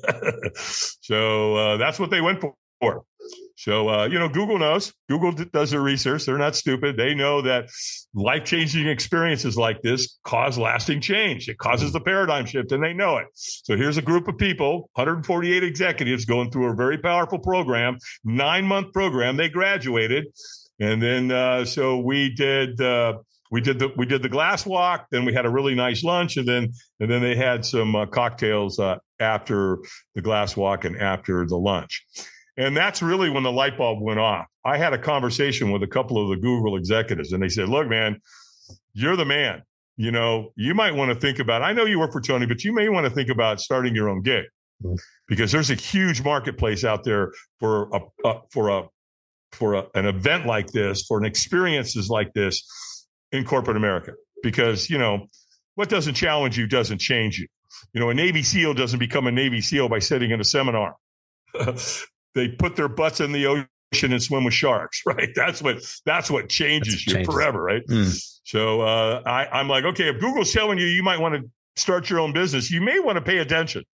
So uh, that's what they went for. So, uh, you know, Google knows. Google d- does their research. They're not stupid. They know that life-changing experiences like this cause lasting change. It causes the paradigm shift, and they know it. So here's a group of people, one hundred forty-eight executives going through a very powerful program, nine-month program. They graduated. And then uh, so we did uh, we did the we did the glass walk. Then we had a really nice lunch, and then and then they had some uh, cocktails uh, after the glass walk and after the lunch. And that's really when the light bulb went off. I had a conversation with a couple of the Google executives, and they said, look, man, you're the man. You know, you might want to think about, I know you work for Tony, but you may want to think about starting your own gig, mm-hmm. because there's a huge marketplace out there for a, uh, for a, for a, an event like this, for an experiences like this in corporate America. Because, you know, what doesn't challenge you doesn't change you. You know, a Navy SEAL doesn't become a Navy SEAL by sitting in a seminar. They put their butts in the ocean and swim with sharks, right? That's what that's what changes that's you changes. forever, right? Mm. So uh, I, I'm like, okay, if Google's telling you you might want to start your own business, you may want to pay attention.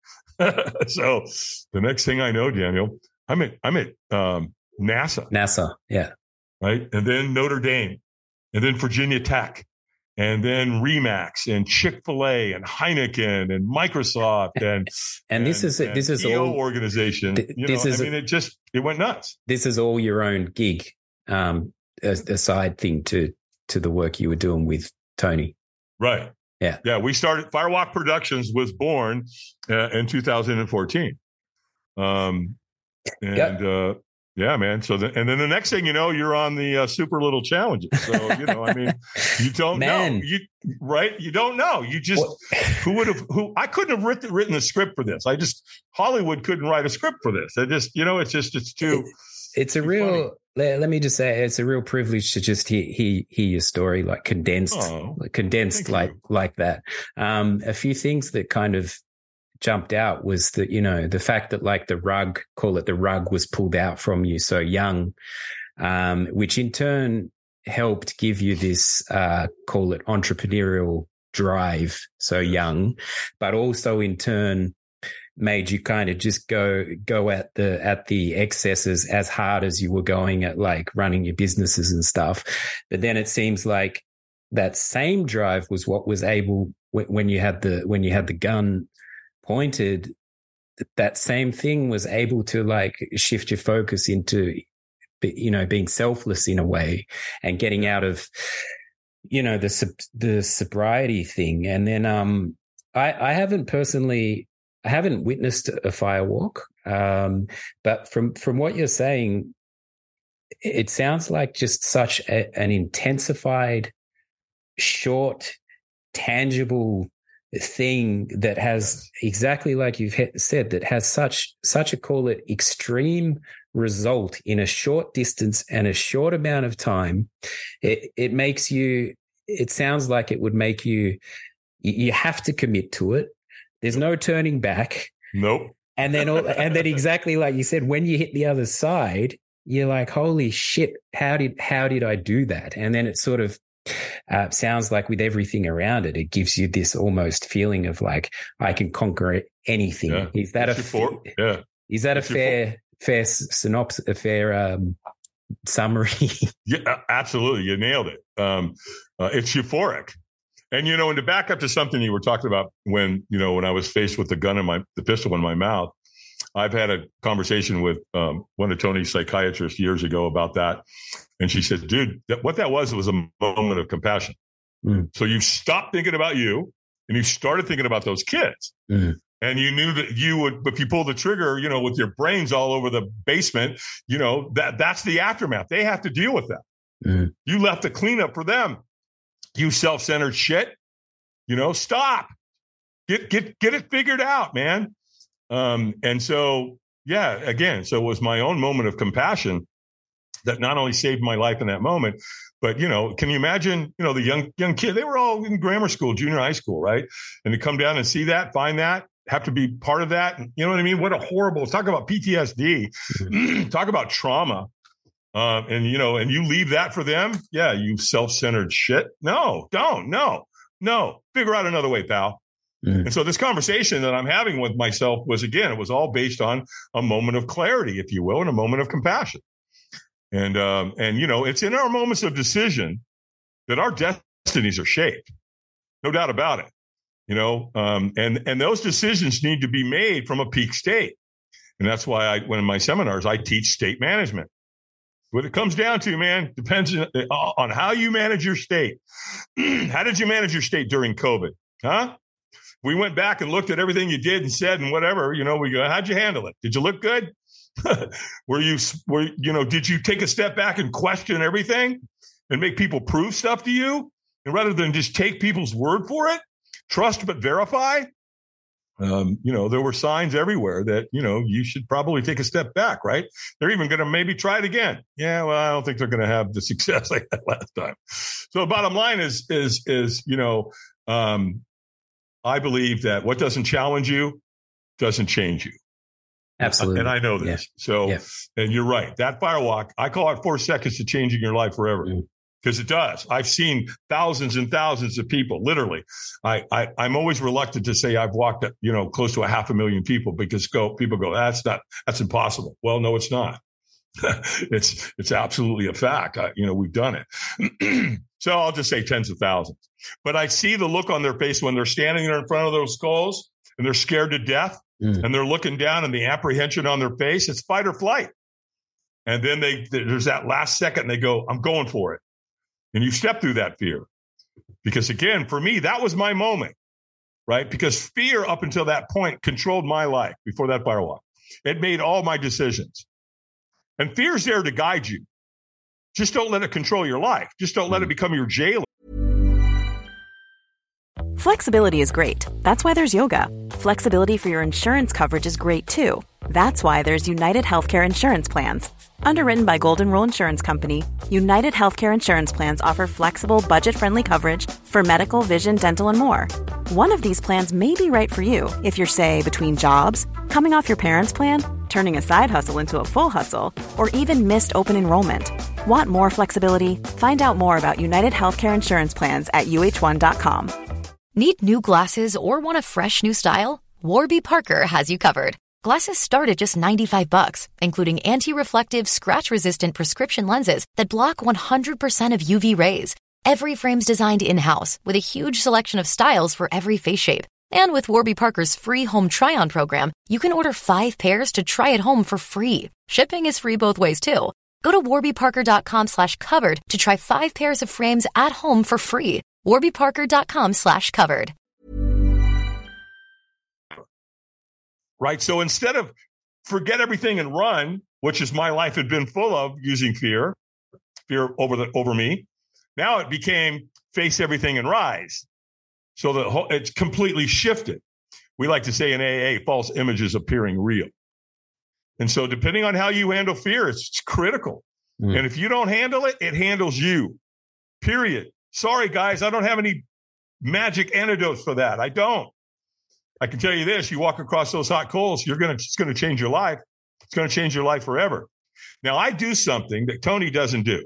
So the next thing I know, Daniel, I'm at I'm at um, NASA, NASA, yeah, right, and then Notre Dame, and then Virginia Tech. And then Remax and Chick-fil-A and Heineken and Microsoft and and, and this is and this is E O all organization. Th- you this know, is I mean, it just it went nuts. This is all your own gig, um, a, a side thing to to the work you were doing with Tony. Right. Yeah. Yeah. We started Firewalk Productions was born uh, in two thousand fourteen. Um, and yep. uh, Yeah, man. So, the, and then the next thing you know, you're on the uh, Super Little Challenges. So, you know, I mean, you don't man. know, you right? You don't know. You just well, who would have who? I couldn't have written written a script for this. I just Hollywood couldn't write a script for this. I just, you know, it's just it's too. It, it's a real. Let, let me just say, it's a real privilege to just hear hear, hear your story, like condensed, oh, like condensed, like you. like that. Um, a few things that kind of jumped out was that, you know, the fact that like the rug, call it the rug, was pulled out from you so young, um, which in turn helped give you this, uh, call it entrepreneurial drive so young, but also in turn made you kind of just go, go at the, at the excesses as hard as you were going at like running your businesses and stuff. But then it seems like that same drive was what was able, when you had the, when you had the gun pointed, that same thing was able to like shift your focus into, you know, being selfless in a way and getting out of, you know, the the sobriety thing. And then um, I, I haven't personally, I haven't witnessed a firewalk, um, but from from what you're saying, it sounds like just such a, an intensified, short, tangible thing that has exactly like you've said, that has such such a, call it, extreme result in a short distance and a short amount of time, it, it makes you, it sounds like it would make you, you have to commit to it. There's no turning back. Nope. And then, and then exactly like you said, when you hit the other side, you're like, holy shit, how did, how did I do that? And then it sort of uh, sounds like with everything around it, it gives you this almost feeling of like, I can conquer anything. Yeah. Is that That's a, for, yeah. Is that That's a fair, fair synopsis, a fair um, summary? Yeah, absolutely. You nailed it. Um, uh, it's euphoric. And, you know, and to back up to something you were talking about when, you know, when I was faced with the gun in my, the pistol in my mouth, I've had a conversation with um, one of Tony's psychiatrists years ago about that. And she said, dude, that, what that was, was a moment of compassion. Mm. So you stopped thinking about you and you started thinking about those kids. Mm. And you knew that you would, if you pull the trigger, you know, with your brains all over the basement, you know, that that's the aftermath. They have to deal with that. Mm. You left the cleanup for them. You self-centered shit, you know, stop, get, get, get it figured out, man. Um, and so, yeah, again, so it was my own moment of compassion that not only saved my life in that moment, but, you know, can you imagine, you know, the young, young kid, they were all in grammar school, junior high school, right? And to come down and see that, find that, have to be part of that. You know what I mean? What a horrible, talk about P T S D, mm-hmm. Talk about trauma. Um, and, you know, and you leave that for them. Yeah. You self-centered shit. No, don't, no, no, figure out another way, pal. Mm. And so this conversation that I'm having with myself was, again, it was all based on a moment of clarity, if you will, and a moment of compassion. And, um, and, you know, it's in our moments of decision that our destinies are shaped. No doubt about it. You know, um, and, and those decisions need to be made from a peak state. And that's why I, when in my seminars, I teach state management. What it comes down to, man, depends on how you manage your state. How did you manage your state during COVID? Huh? We went back and looked at everything you did and said and whatever, you know, we go, how'd you handle it? Did you look good? Were you, were, you know, did you take a step back and question everything and make people prove stuff to you? And rather than just take people's word for it, trust but verify. Um, you know, there were signs everywhere that, you know, you should probably take a step back, right? They're even going to maybe try it again. Yeah, well, I don't think they're going to have the success like that last time. So the bottom line is, is, is, you know, um, I believe that what doesn't challenge you doesn't change you. Absolutely. And I know this. Yeah. So, yeah. And you're right. That firewalk, I call it four seconds to changing your life forever. Mm. Because it does. I've seen thousands and thousands of people, literally. I, I, I'm always reluctant to say I've walked, you know, close to a half a million people because go, people go, that's not, that's impossible. Well, no, it's not. it's, it's absolutely a fact. I, you know, we've done it. So I'll just say tens of thousands. But I see the look on their face when they're standing there in front of those skulls and they're scared to death mm. and they're looking down and the apprehension on their face, it's fight or flight. And then they, there's that last second they go, I'm going for it. And you step through that fear. Because again, for me, that was my moment, right? Because fear up until that point controlled my life before that firewalk. It made all my decisions. And fear's there to guide you. Just don't let it control your life. Just don't let it become your jailer. Flexibility is great. That's why there's yoga. Flexibility for your insurance coverage is great too. That's why there's United Healthcare Insurance Plans. Underwritten by Golden Rule Insurance Company, United Healthcare Insurance Plans offer flexible, budget-friendly coverage for medical, vision, dental, and more. One of these plans may be right for you if you're, say, between jobs, coming off your parents' plan, turning a side hustle into a full hustle, or even missed open enrollment. Want more flexibility? Find out more about United Healthcare Insurance Plans at U H one dot com. Need new glasses or want a fresh new style? Warby Parker has you covered. Glasses start at just ninety-five bucks, including anti-reflective, scratch-resistant prescription lenses that block one hundred percent of U V rays. Every frame's designed in-house with a huge selection of styles for every face shape. And with Warby Parker's free home try-on program, you can order five pairs to try at home for free. Shipping is free both ways, too. Go to warbyparker.com slash covered to try five pairs of frames at home for free. warbyparker.com slash covered. Right. So instead of forget everything and run, which is my life had been full of using fear, fear over the, over me. Now it became face everything and rise. So the whole, it's completely shifted. We like to say in A A, false images appearing real. And so depending on how you handle fear, it's, it's critical. Mm. And if you don't handle it, it handles you, period. Sorry, guys, I don't have any magic antidotes for that. I don't. I can tell you this, you walk across those hot coals, you're going to, it's going to change your life. It's going to change your life forever. Now, I do something that Tony doesn't do.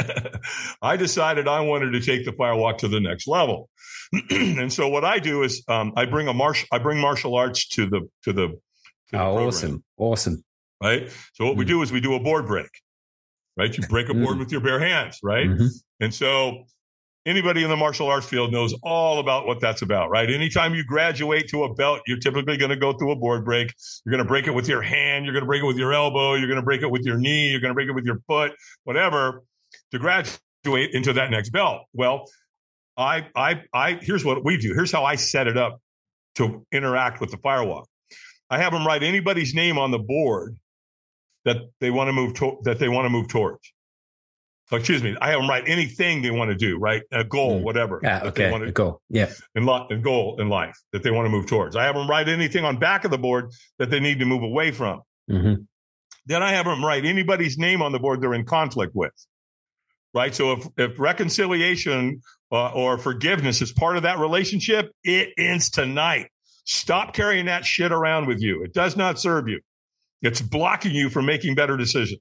I decided I wanted to take the firewalk to the next level. And so what I do is um, I bring a martial, I bring martial arts to the, to the, to the oh, program, awesome. Awesome. Right. So what mm-hmm. we do is we do a board break, right? You break a board mm-hmm. with your bare hands, right? Mm-hmm. And so anybody in the martial arts field knows all about what that's about, right? Anytime you graduate to a belt, you're typically going to go through a board break. You're going to break it with your hand. You're going to break it with your elbow. You're going to break it with your knee. You're going to break it with your foot, whatever, to graduate into that next belt. Well, I, I, I, here's what we do. Here's how I set it up to interact with the firewalk. I have them write anybody's name on the board that they want to move to, that they want to move towards. Excuse me. I have them write anything they want to do, right? A goal, mm. whatever. Yeah, okay. Want to, a goal. Yeah. And lo- a goal in life that they want to move towards. I have them write anything on back of the board that they need to move away from. Mm-hmm. Then I have them write anybody's name on the board they're in conflict with, right? So if, if reconciliation uh, or forgiveness is part of that relationship, it ends tonight. Stop carrying that shit around with you. It does not serve you. It's blocking you from making better decisions.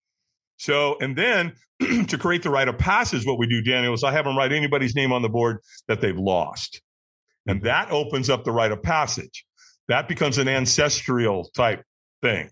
So, and then to create the rite of passage, what we do, Daniel, is I have them write anybody's name on the board that they've lost. And that opens up the rite of passage. That becomes an ancestral type thing.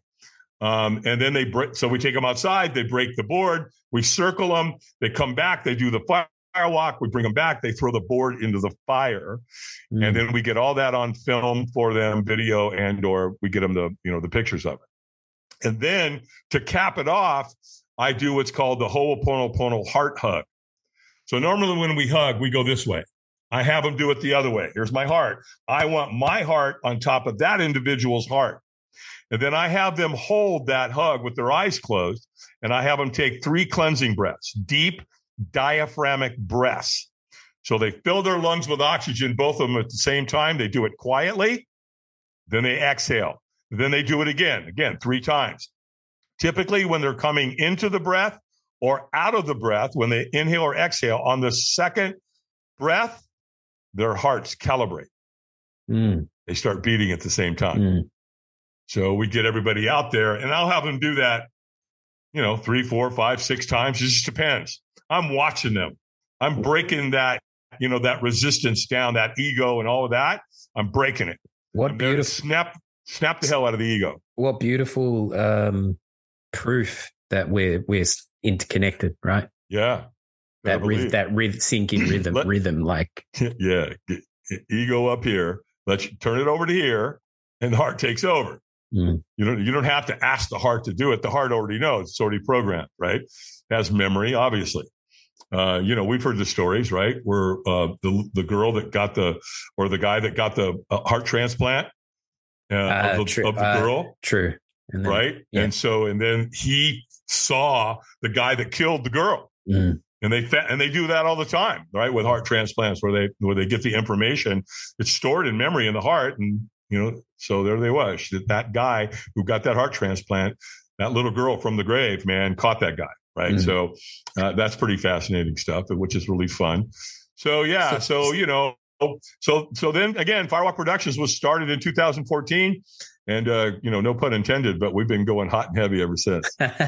Um, and then they break, so we take them outside, they break the board, we circle them, they come back, they do the firewalk, we bring them back, they throw the board into the fire. Mm. And then we get all that on film for them, video, and or we get them the, you know, the pictures of it. And then to cap it off, I do what's called the Ho'oponopono heart hug. So normally when we hug, we go this way. I have them do it the other way. Here's my heart. I want my heart on top of that individual's heart. And then I have them hold that hug with their eyes closed, and I have them take three cleansing breaths, deep diaphragmatic breaths. So they fill their lungs with oxygen, both of them at the same time. They do it quietly. Then they exhale. Then they do it again, again, three times. Typically, when they're coming into the breath or out of the breath, when they inhale or exhale, on the second breath, their hearts calibrate. Mm. They start beating at the same time. Mm. So we get everybody out there, and I'll have them do that, you know, three, four, five, six times. It just depends. I'm watching them. I'm breaking that, you know, that resistance down, that ego and all of that. I'm breaking it. What I'm beautiful. Snap, snap the hell out of the ego. What beautiful um, proof that we're we're interconnected, right? Yeah. That rhythm, that rhythm, syncing rhythm, Let, rhythm, like yeah, get, get ego up here. Let's turn it over to here, and the heart takes over. Mm. You don't you don't have to ask the heart to do it. The heart already knows. It's already programmed, right? It has memory, obviously. Uh, you know, we've heard the stories, right? Where uh, the the girl that got the or the guy that got the uh, heart transplant uh, uh, of, the, true, of the uh, girl, true, and then, right? Yeah. And so, and then he saw the guy that killed the girl. Mm. And they and they do that all the time, right? With heart transplants, where they where they get the information, it's stored in memory in the heart, and you know, so there they was. That guy who got that heart transplant, that little girl from the grave, man, caught that guy, right? Mm-hmm. So uh, that's pretty fascinating stuff, which is really fun. So yeah, so you know, so so then again, Firewalk Productions was started in two thousand fourteen. And, uh, you know, no pun intended, but we've been going hot and heavy ever since.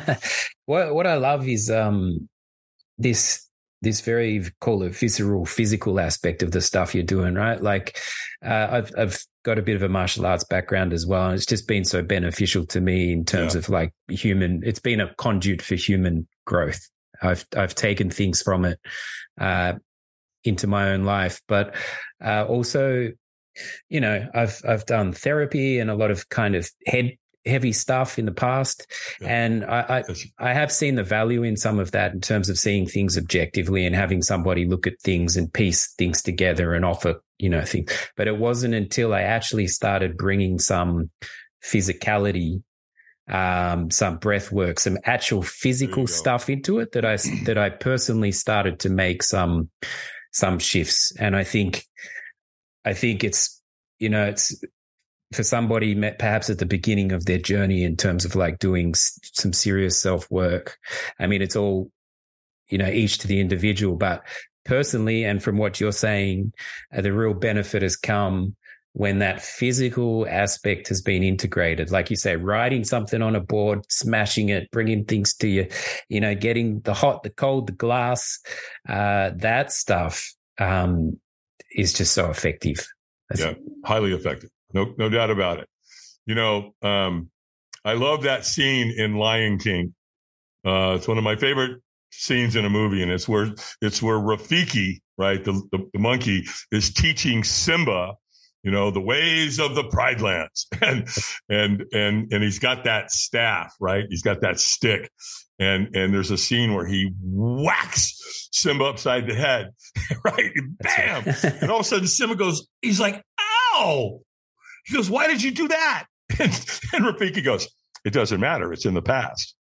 what what I love is um, this this very, call it visceral, physical aspect of the stuff you're doing, right? Like uh, I've I've got a bit of a martial arts background as well. And it's just been so beneficial to me in terms yeah. of like human, it's been a conduit for human growth. I've I've taken things from it uh, into my own life, but uh, also, you know, I've I've done therapy and a lot of kind of head heavy stuff in the past, yeah. and I, I I have seen the value in some of that in terms of seeing things objectively and having somebody look at things and piece things together and offer, you know, things. But it wasn't until I actually started bringing some physicality, um, some breath work, some actual physical stuff into it that I that I personally started to make some some shifts. And I think I think it's, you know, it's for somebody perhaps at the beginning of their journey in terms of like doing some serious self-work, I mean, it's all, you know, each to the individual, but personally, and from what you're saying, uh, the real benefit has come when that physical aspect has been integrated. Like you say, writing something on a board, smashing it, bringing things to you, you know, getting the hot, the cold, the glass, uh, that stuff um, is just so effective. That's yeah, highly effective. No, no doubt about it. You know, um, I love that scene in Lion King. Uh, it's one of my favorite scenes in a movie, and it's where it's where Rafiki, right, the, the, the monkey, is teaching Simba, you know, the ways of the Pride Lands, and and and and he's got that staff, right? He's got that stick, and and there's a scene where he whacks Simba upside the head, right? Bam! And all of a sudden, Simba goes, he's like, "Ow!" He goes, "Why did you do that?" And, and Rafiki goes, "It doesn't matter. It's in the past."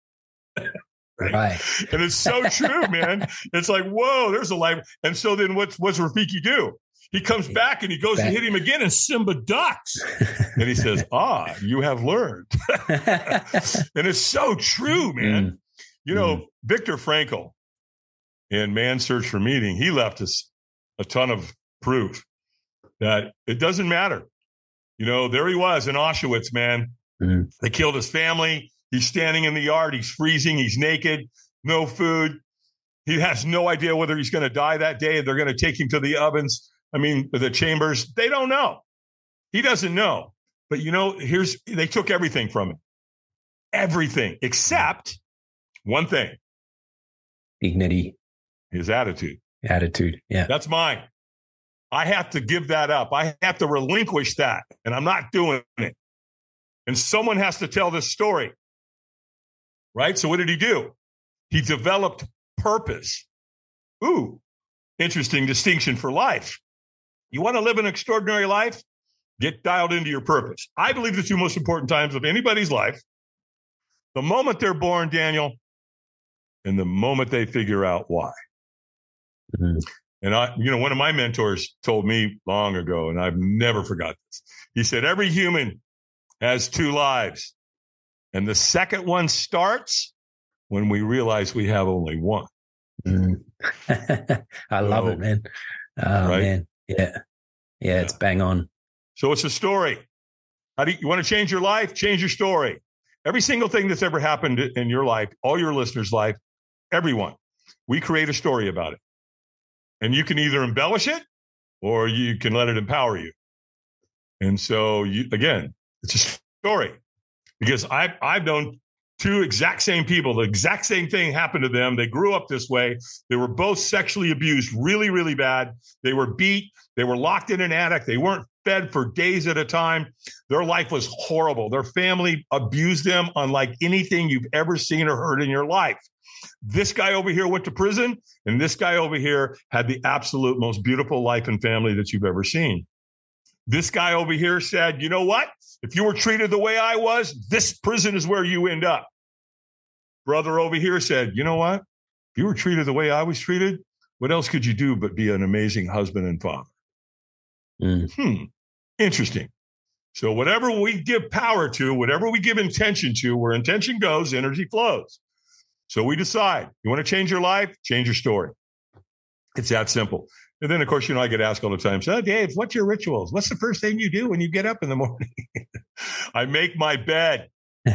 Right. right. And it's so true, man. It's like, whoa, there's a life. And so then what's what's Rafiki do? He comes back and he goes back. to hit him again, and Simba ducks. And he says, ah, you have learned. And it's so true, man. Mm. You know, mm. Viktor Frankl in Man's Search for Meaning, he left us a ton of proof that it doesn't matter. You know, there he was in Auschwitz, man. Mm. They killed his family. He's standing in the yard. He's freezing. He's naked. No food. He has no idea whether he's going to die that day. They're going to take him to the ovens. I mean, the chambers. They don't know. He doesn't know. But, you know, here's they took everything from him. Everything except one thing. Dignity. His attitude. Attitude. Yeah. That's mine. I have to give that up. I have to relinquish that. And I'm not doing it. And someone has to tell this story. Right? So what did he do? He developed purpose. Ooh, interesting distinction for life. You want to live an extraordinary life? Get dialed into your purpose. I believe the two most important times of anybody's life, the moment they're born, Daniel, and the moment they figure out why. Mm-hmm. And I, you know, one of my mentors told me long ago, and I've never forgot this. He said, every human has two lives. And the second one starts when we realize we have only one. Mm. I so, love it, man. Oh, right? man. Yeah. yeah. Yeah, it's bang on. So it's a story. How do you, you want to change your life? Change your story. Every single thing that's ever happened in your life, all your listeners' life, everyone, we create a story about it. And you can either embellish it or you can let it empower you. And so, you, again, it's a story. Because I've, I've known two exact same people. The exact same thing happened to them. They grew up this way. They were both sexually abused really, really bad. They were beat. They were locked in an attic. They weren't fed for days at a time. Their life was horrible. Their family abused them unlike anything you've ever seen or heard in your life. This guy over here went to prison, and this guy over here had the absolute most beautiful life and family that you've ever seen. This guy over here said, you know what? If you were treated the way I was, this prison is where you end up. Brother over here said, you know what? If you were treated the way I was treated, what else could you do but be an amazing husband and father? Mm. Hmm. Interesting. So whatever we give power to, whatever we give intention to, where intention goes, energy flows. So we decide, you want to change your life, change your story. It's that simple. And then, of course, you know, I get asked all the time, so, Dave, what's your rituals? What's the first thing you do when you get up in the morning? I make my bed.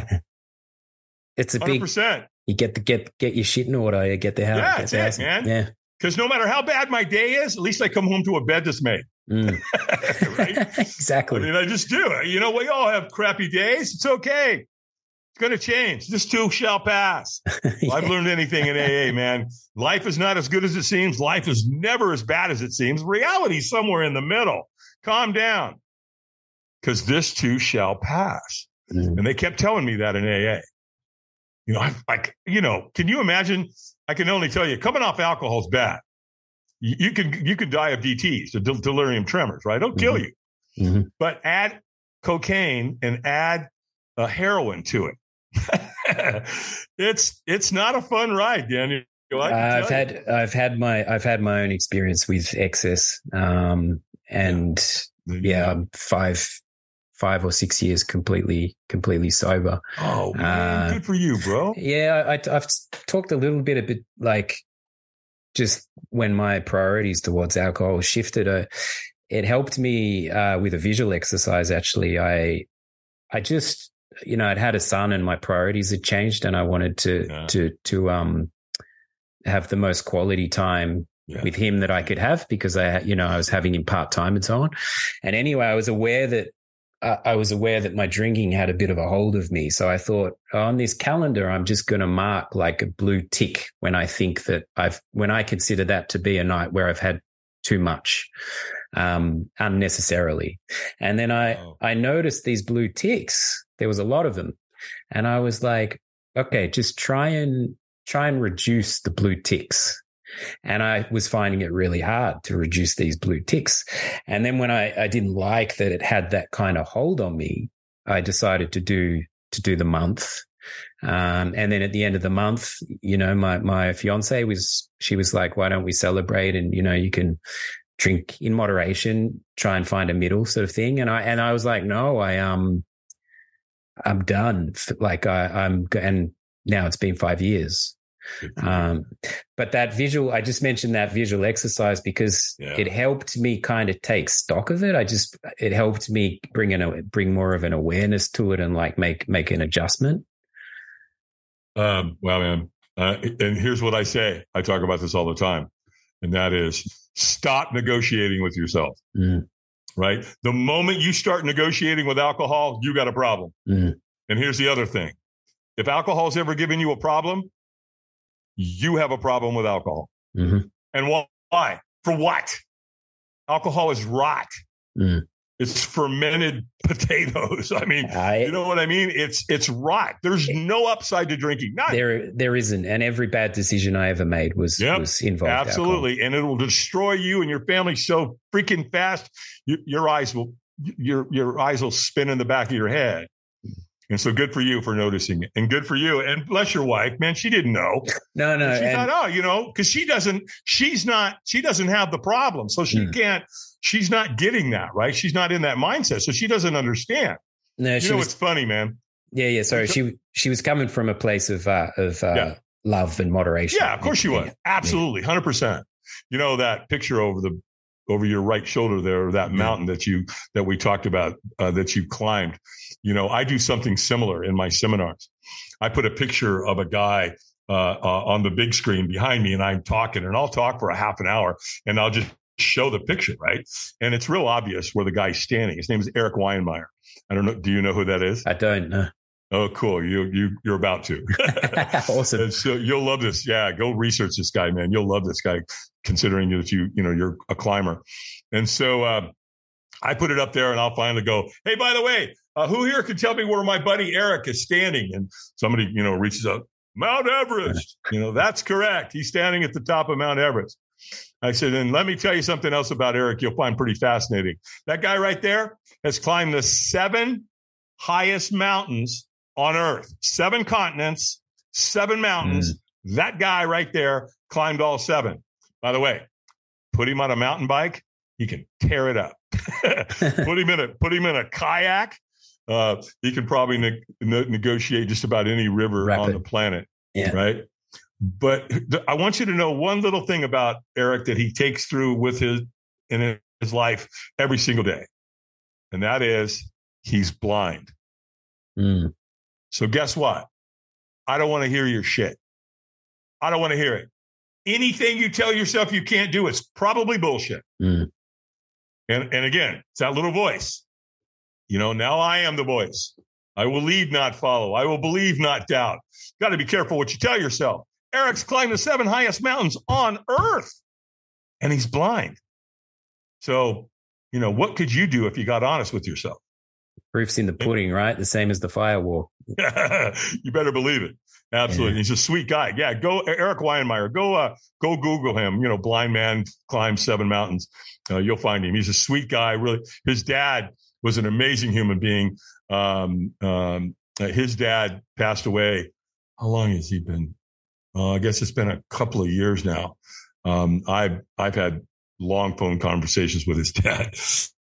It's a one hundred percent. Big, you get the, get, get your shit in order. You get the house. Yeah, that's it, man. Yeah. Because no matter how bad my day is, at least I come home to a bed that's made. Mm. Right? Exactly. I mean, I just do. You know, we all have crappy days. It's okay. It's going to change. This too shall pass. Yeah. Well, I've learned anything in A A, man. Life is not as good as it seems. Life is never as bad as it seems. Reality is somewhere in the middle. Calm down. Because this too shall pass. Mm. And they kept telling me that in A A. You know, I'm like, you know, can you imagine? I can only tell you, coming off alcohol is bad. You, you can you can die of D Ts, so del- delirium tremors, right? It'll mm-hmm. kill you. Mm-hmm. But add cocaine and add a heroin to it. it's it's not a fun ride, Daniel. I've had you. I've had my I've had my own experience with excess, um, and yeah, yeah I'm five five or six years completely, completely sober. Oh man, uh, good for you, bro. Yeah, I, I've talked a little bit, a bit like just when my priorities towards alcohol shifted. Uh, it helped me uh, with a visual exercise. Actually, I, I just, you know, I'd had a son and my priorities had changed, and I wanted to, yeah. to, to um, have the most quality time. Yeah. with him that I could have, because I, you know, I was having him part time and so on. And anyway, I was aware that uh, I was aware that my drinking had a bit of a hold of me. So I thought, oh, on this calendar, I'm just going to mark like a blue tick when I think that I've, when I consider that to be a night where I've had too much, um, unnecessarily. And then I, oh. I noticed these blue ticks. There was a lot of them, and I was like, okay, just try and try and reduce the blue ticks. And I was finding it really hard to reduce these blue ticks. And then when I, I didn't like that it had that kind of hold on me, I decided to do to do the month. Um, and then at the end of the month, you know, my my fiance was she was like, why don't we celebrate? And, you know, you can drink in moderation, try and find a middle sort of thing. And I and I was like, no, I um I'm done. Like I, I'm and now it's been five years. Um, but that visual, I just mentioned that visual exercise because yeah. it helped me kind of take stock of it. I just, it helped me bring in a, bring more of an awareness to it and like make, make an adjustment. Um, well, man, uh, and here's what I say. I talk about this all the time, and that is stop negotiating with yourself, mm. right? The moment you start negotiating with alcohol, you got a problem. Mm. And here's the other thing. If alcohol's ever given you a problem, you have a problem with alcohol. Mm-hmm. And why? For what? Alcohol is rot. Mm. It's fermented potatoes. I mean, I, you know what I mean? It's it's rot. There's no upside to drinking. None. There, there isn't. And every bad decision I ever made was, yep, was involved. Absolutely. Alcohol. And it will destroy you and your family so freaking fast. You, your eyes will your your eyes will spin in the back of your head. And so good for you for noticing it, and good for you. And bless your wife, man. She didn't know. No, no. She and, thought, oh, you know, because she doesn't, she's not, she doesn't have the problem. So she mm. can't, she's not getting that, right? She's not in that mindset. So she doesn't understand. No, you she know, was, it's funny, man. Yeah, yeah. Sorry. She, she was coming from a place of, uh, of uh, yeah. love and moderation. Yeah, of course she was. Yeah. Absolutely. one hundred percent. You know, that picture over the, over your right shoulder there, that mountain that you, that we talked about, uh, that you climbed. You know, I do something similar in my seminars. I put a picture of a guy uh, uh, on the big screen behind me, and I'm talking, and I'll talk for a half an hour, and I'll just show the picture, right? And it's real obvious where the guy's standing. His name is Erik Weihenmayer. I don't know. Do you know who that is? I don't know. Oh, cool. You, you, you're about to. Awesome. And so you'll love this. Yeah. Go research this guy, man. You'll love this guy, considering that you, you know, you're a climber. And so, uh, I put it up there, and I'll finally go, hey, by the way, uh, who here can tell me where my buddy Erik is standing? And somebody, you know, reaches up, Mount Everest. You know, that's correct. He's standing at the top of Mount Everest. I said, and let me tell you something else about Erik you'll find pretty fascinating. That guy right there has climbed the seven highest mountains on Earth, seven continents, seven mountains. Mm. That guy right there climbed all seven. By the way, put him on a mountain bike, he can tear it up. put him in a put him in a kayak. Uh, he can probably ne- ne- negotiate just about any river Rapid. on the planet. Yeah. Right. But th- I want you to know one little thing about Erik that he takes through with his in his life every single day, and that is he's blind. Mm. So guess what? I don't want to hear your shit. I don't want to hear it. Anything you tell yourself you can't do, it's probably bullshit. Mm. And and again, it's that little voice. You know, now I am the voice. I will lead, not follow. I will believe, not doubt. Got to be careful what you tell yourself. Erik's climbed the seven highest mountains on Earth, and he's blind. So, you know, what could you do if you got honest with yourself? Proof's in the pudding, right? The same as the firewall. You better believe it. Absolutely. Yeah. He's a sweet guy. Yeah. Go Erik Weihenmayer. Go, uh, go Google him. You know, blind man climbs seven mountains. Uh, you'll find him. He's a sweet guy. Really. His dad was an amazing human being. Um, um, his dad passed away. How long has he been? Uh, I guess it's been a couple of years now. Um, I've, I've had long phone conversations with his dad.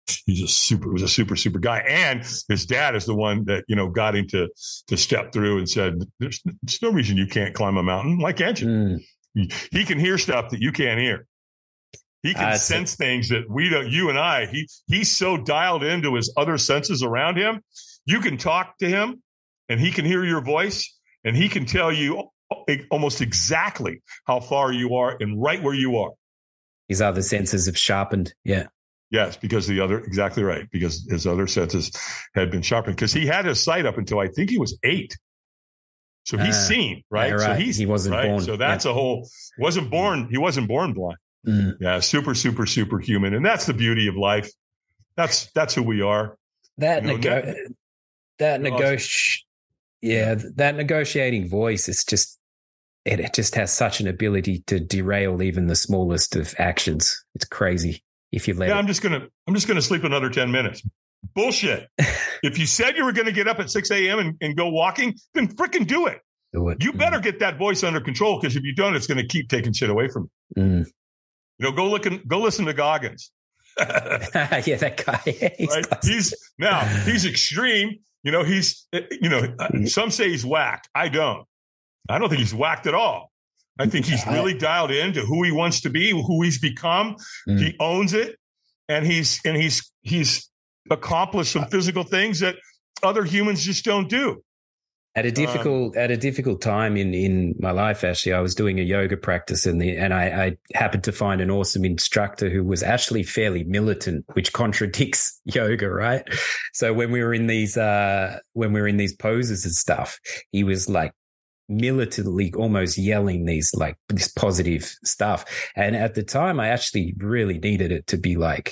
he's a super, was a super, super guy. And his dad is the one that, you know, got him to, to step through and said, there's, there's no reason you can't climb a mountain. Why can't you? Mm. He, he can hear stuff that you can't hear. He can uh, sense things that we don't, you and I, he, he's so dialed into his other senses around him. You can talk to him and he can hear your voice and he can tell you almost exactly how far you are and right where you are. His other senses have sharpened. Yeah. Yes, because the other, exactly right. Because his other senses had been sharpened because he had his sight up until I think he was eight. So he's uh, seen, right? Yeah, right? So he's, he wasn't right? born. So that's yeah. a whole, wasn't born. He wasn't born blind. Mm. Yeah. Super, super, super human. And that's the beauty of life. That's, that's who we are. That, you know, nego- that, that negoti- yeah, yeah, that negotiating voice is just, it, it just has such an ability to derail even the smallest of actions. It's crazy if you let yeah, it. I'm just going to, I'm just going to sleep another ten minutes. Bullshit. If you said you were going to get up at six a.m. and, and go walking, then fricking do it. Do it. You better get that voice under control because if you don't, it's going to keep taking shit away from you. Mm. You know, go look and go listen to Goggins. Yeah, that guy. He's, right? he's now he's extreme. You know, he's you know, some say he's whacked. I don't. I don't think he's whacked at all. I think he's really dialed into who he wants to be, who he's become. Mm. He owns it, and he's and he's he's accomplished some physical things that other humans just don't do. At a difficult um, at a difficult time in, in my life, actually, I was doing a yoga practice and the and I, I happened to find an awesome instructor who was actually fairly militant, which contradicts yoga, right? So when we were in these uh, when we were in these poses and stuff, he was like militantly almost yelling these like this positive stuff. And at the time, I actually really needed it to be like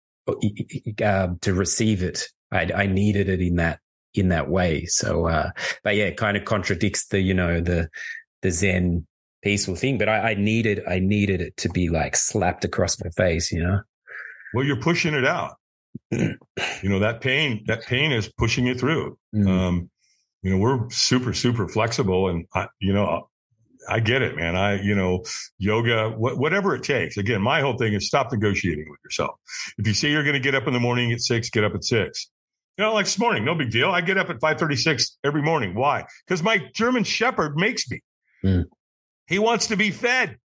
um, to receive it. I, I needed it in that. in that way. So, uh, but yeah, it kind of contradicts the, you know, the, the Zen peaceful thing, but I, I needed, I needed it to be like slapped across my face, you know? Well, you're pushing it out. You know, that pain, that pain is pushing it through. Mm. Um, you know, we're super, super flexible and I, you know, I get it, man. I, you know, yoga, wh- whatever it takes. Again, my whole thing is stop negotiating with yourself. If you say you're going to get up in the morning at six, get up at six. You know, like this morning, no big deal. I get up at five thirty-six every morning. Why? Because my German Shepherd makes me. Mm. He wants to be fed.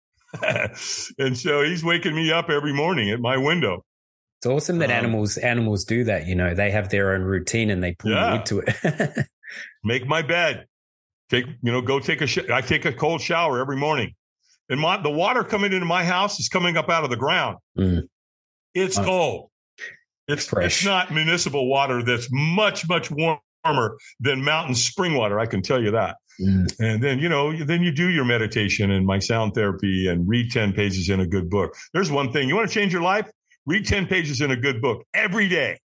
And so he's waking me up every morning at my window. It's awesome that um, animals animals do that. You know, they have their own routine and they pull yeah. you into it. Make my bed. Take, you know, go take a sh- I take a cold shower every morning. And my, the water coming into my house is coming up out of the ground. Mm. It's uh, cold. It's, it's not municipal water that's much, much warmer than mountain spring water. I can tell you that. Mm. And then, you know, then you do your meditation and my sound therapy and read ten pages in a good book. There's one thing. You want to change your life? Read ten pages in a good book every day.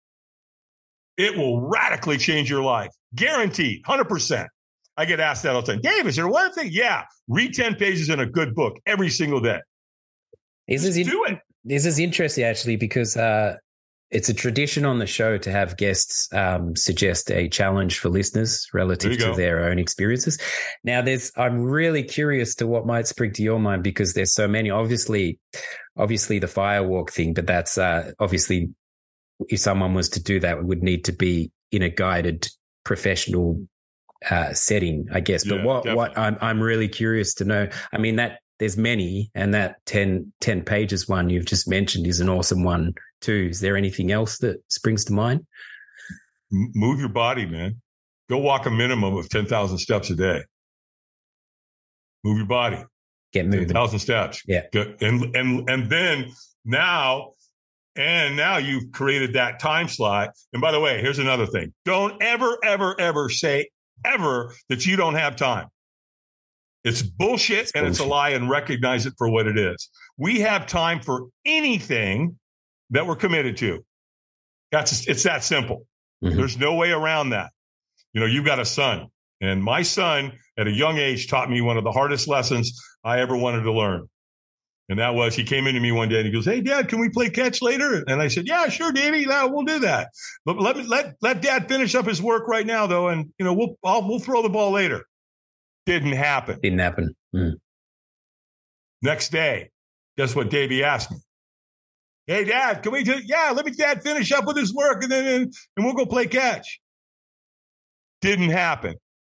It will radically change your life. Guaranteed. one hundred percent. I get asked that all the time. Dave, is there one thing? Yeah. Read ten pages in a good book every single day. This is in- do it. This is interesting, actually, because, uh, it's a tradition on the show to have guests um, suggest a challenge for listeners relative to go. their own experiences. Now, there's I'm really curious to what might spring to your mind because there's so many. Obviously, obviously the firewalk thing, but that's uh, obviously if someone was to do that, it would need to be in a guided professional uh, setting, I guess. But yeah, what definitely. what I'm I'm really curious to know. I mean that. There's many, and that ten, ten pages one you've just mentioned is an awesome one too. Is there anything else that springs to mind? Move your body, man. Go walk a minimum of ten thousand steps a day. Move your body. Get moving. ten thousand steps. Yeah. And, and, and then now, and now you've created that time slot. And by the way, here's another thing. Don't ever, ever, ever say ever that you don't have time. It's bullshit it's and bullshit. It's a lie, and recognize it for what it is. We have time for anything that we're committed to. That's it's that simple. Mm-hmm. There's no way around that. You know, you've got a son, and my son at a young age taught me one of the hardest lessons I ever wanted to learn. And that was, he came into me one day and he goes, "Hey, Dad, can we play catch later?" And I said, "Yeah, sure, Davey. No, we'll do that. But let me let let Dad finish up his work right now, though, and you know, we'll I'll, we'll throw the ball later." Didn't happen. Didn't happen. Mm. Next day, guess what Davey asked me? Hey, Dad, can we do, yeah, let me Dad finish up with his work and then, and, and we'll go play catch. Didn't happen.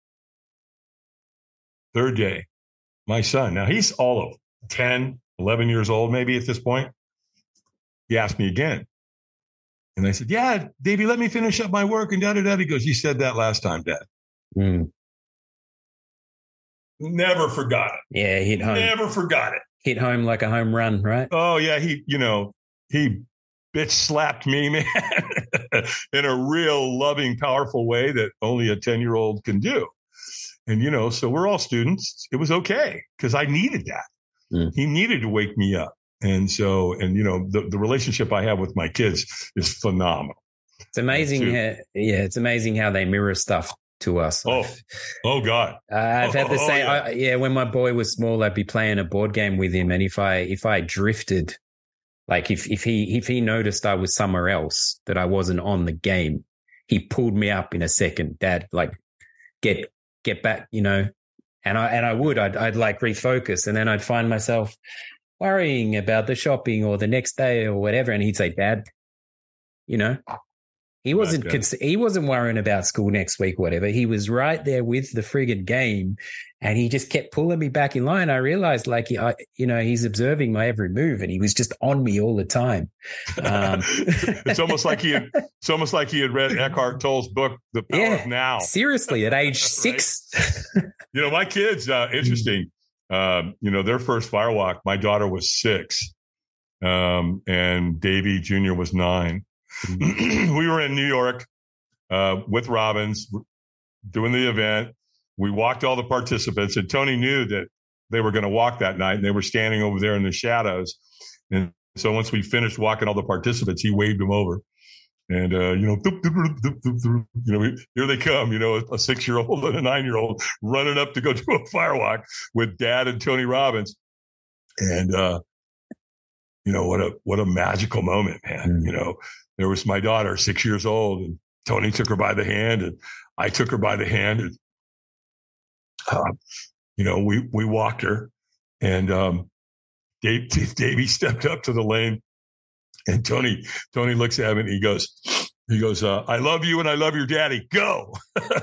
Third day, my son, now he's all of ten, eleven years old, maybe at this point. He asked me again. And I said, yeah, Davey, let me finish up my work and da da da. He goes, you said that last time, Dad. Mm. Never forgot it. Yeah, hit home. Never forgot it. Hit home like a home run, right? Oh, yeah. He, you know, he bitch slapped me, man, in a real loving, powerful way that only a ten-year-old can do. And, you know, so we're all students. It was okay because I needed that. Mm. He needed to wake me up. And so, and, you know, the, the relationship I have with my kids is phenomenal. It's amazing. How, yeah, it's amazing how they mirror stuff to us. Oh, oh God. Uh, I've had the oh, same. yeah. I, yeah, when my boy was small, I'd be playing a board game with him. And if I, if I drifted, like if, if he, if he noticed I was somewhere else, that I wasn't on the game, he pulled me up in a second. Dad, like, get, get back, you know, and I, and I would, I'd, I'd like refocus, and then I'd find myself worrying about the shopping or the next day or whatever. And he'd say, Dad, you know, he wasn't, cons- he wasn't worrying about school next week, or whatever. He was right there with the friggin' game, and he just kept pulling me back in line. I realized, like, I, you know, he's observing my every move, and he was just on me all the time. Um, it's almost like he had, it's almost like he had read Eckhart Tolle's book, The Power yeah, of Now. Seriously, at age six. You know, my kids, uh, interesting. Um, you know, their first firewalk, my daughter was six, um, and Davey Junior was nine. Mm-hmm. We were in New York uh, with Robbins doing the event. We walked all the participants, and Tony knew that they were going to walk that night, and they were standing over there in the shadows. And so once we finished walking all the participants, he waved them over. And, uh, you know, doop, doop, doop, doop, doop, you know, here they come, you know, a, a six-year-old and a nine-year-old running up to go do a firewalk with Dad and Tony Robbins. And, uh, you know, what a, what a magical moment, man. Mm-hmm. You know, there was my daughter, six years old, and Tony took her by the hand, and I took her by the hand, and, uh, you know, we, we walked her, and, um, Dave, Davey stepped up to the lane. And Tony, Tony looks at him and he goes, he goes, uh, I love you and I love your daddy. Go.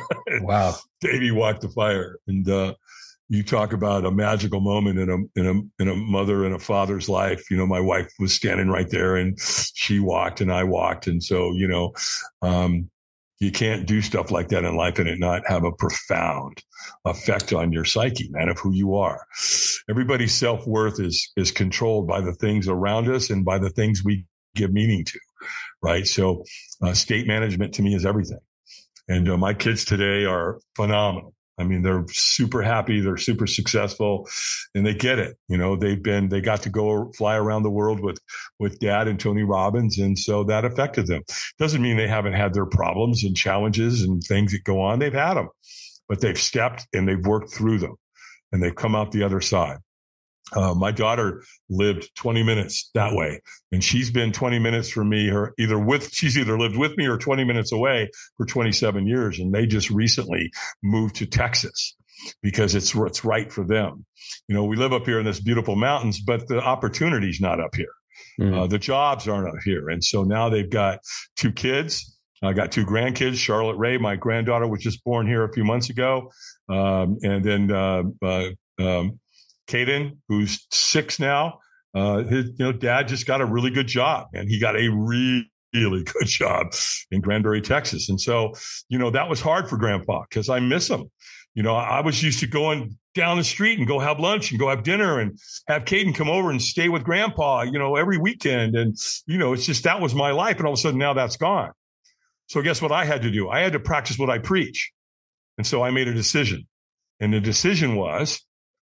Wow. Davey walked the fire. And, uh, you talk about a magical moment in a, in a, in a mother and a father's life. You know, my wife was standing right there, and she walked and I walked. And so, you know, um, you can't do stuff like that in life and it not have a profound effect on your psyche, man, of who you are. Everybody's self-worth is, is controlled by the things around us and by the things we give meaning to, right? So uh, state management to me is everything. And uh, my kids today are phenomenal. I mean, they're super happy. They're super successful, and they get it. You know, they've been, they got to go fly around the world with, with Dad and Tony Robbins. And so that affected them. Doesn't mean they haven't had their problems and challenges and things that go on. They've had them, but they've stepped and they've worked through them, and they've come out the other side. Uh, my daughter lived twenty minutes that way, and she's been twenty minutes from me, her either with, she's either lived with me or twenty minutes away for twenty-seven years. And they just recently moved to Texas because it's, it's right for them. You know, we live up here in this beautiful mountains, but the opportunity's not up here. Mm-hmm. Uh, the jobs aren't up here. And so now they've got two kids. I got two grandkids, Charlotte Ray, my granddaughter was just born here a few months ago. Um, and then, uh, uh, um, Caden, who's six now, uh, his, you know, dad just got a really good job, and he got a really, really good job in Granbury, Texas. And so, you know, that was hard for Grandpa because I miss him. You know, I was used to going down the street and go have lunch and go have dinner and have Caden come over and stay with Grandpa, you know, every weekend. And, you know, it's just, that was my life. And all of a sudden now that's gone. So guess what I had to do? I had to practice what I preach. And so I made a decision. And the decision was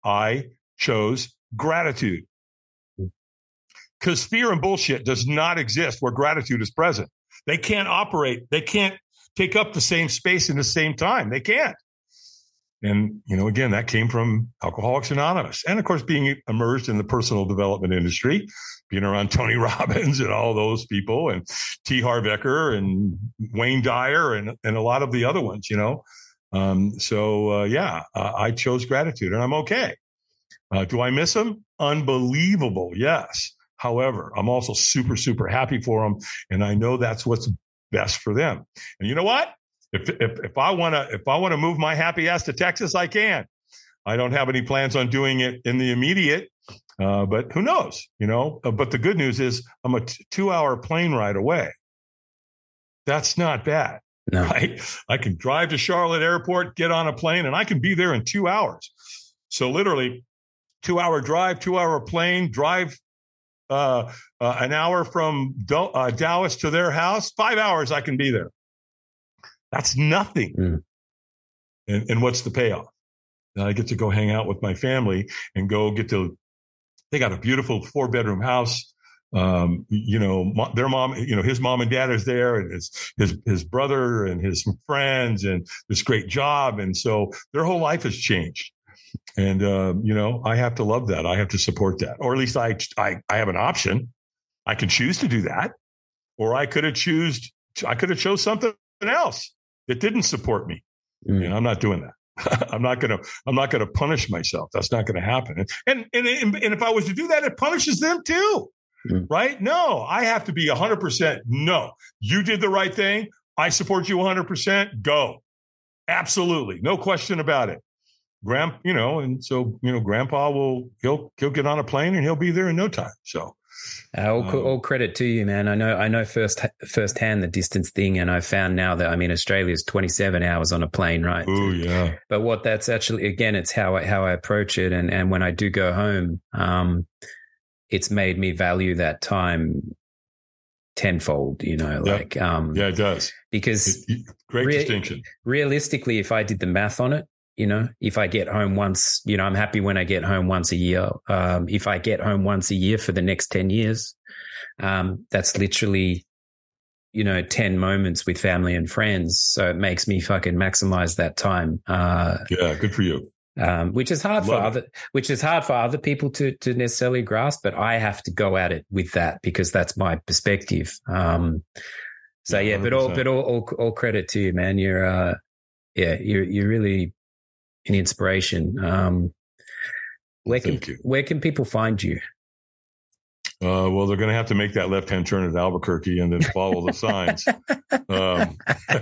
I chose gratitude, because fear and bullshit does not exist where gratitude is present. They can't operate. They can't take up the same space in the same time. They can't. And, you know, again, that came from Alcoholics Anonymous. And of course, being immersed in the personal development industry, being around Tony Robbins and all those people, and T. Harv Eker and Wayne Dyer and, and a lot of the other ones, you know. Um, so, uh, yeah, uh, I chose gratitude, and I'm okay. Uh, do I miss him? Unbelievable. Yes. However, I'm also super, super happy for them. And I know that's what's best for them. And you know what? If, if, if I want to, if I want to move my happy ass to Texas, I can. I don't have any plans on doing it in the immediate, uh, but who knows, you know, uh, but the good news is I'm a t- two hour plane ride away. That's not bad, no. Right? I can drive to Charlotte Airport, get on a plane, and I can be there in two hours. So literally two hour drive, two hour plane, drive uh, uh, an hour from Do- uh, Dallas to their house, five hours I can be there. That's nothing. Mm. And, and what's the payoff? I get to go hang out with my family and go get to, they got a beautiful four bedroom house. Um, you know, mo- their mom, you know, his mom and dad is there, and his, his, his brother and his friends, and this great job. And so their whole life has changed. And, uh, you know, I have to love that. I have to support that, or at least I, I, I have an option. I can choose to do that, or I could have choose, I could have chose something else that didn't support me. Mm. And I'm not doing that. I'm not going to, I'm not going to punish myself. That's not going to happen. And, and, and, and if I was to do that, it punishes them too. Mm. Right? No, I have to be a hundred percent. No, you did the right thing. I support you a hundred percent. Go. Absolutely. No question about it. Grand, you know, and so, you know, grandpa will, he'll, he'll get on a plane and he'll be there in no time. So. Uh, all, um, all credit to you, man. I know, I know first firsthand the distance thing, and I found now that I mean Australia is twenty-seven hours on a plane, right? Oh yeah. But what that's actually, again, it's how I, how I approach it, and and when I do go home, um, it's made me value that time tenfold. You know, like yeah, um, yeah, it does, because it, great rea- distinction. Realistically, if I did the math on it. You know, if I get home once, you know, I'm happy when I get home once a year. Um, if I get home once a year for the next ten years, um, that's literally, you know, ten moments with family and friends. So it makes me fucking maximize that time. Uh, yeah, good for you. Um, which is hard Love for other, it. which is hard for other people to to necessarily grasp, but I have to go at it with that because that's my perspective. Um, so yeah, yeah but all, but all, all, all credit to you, man. You're, uh, yeah, you're, you're really an inspiration. Um, where can Thank you. where can people find you? Uh, well, they're going to have to make that left-hand turn at Albuquerque and then follow the signs. Um,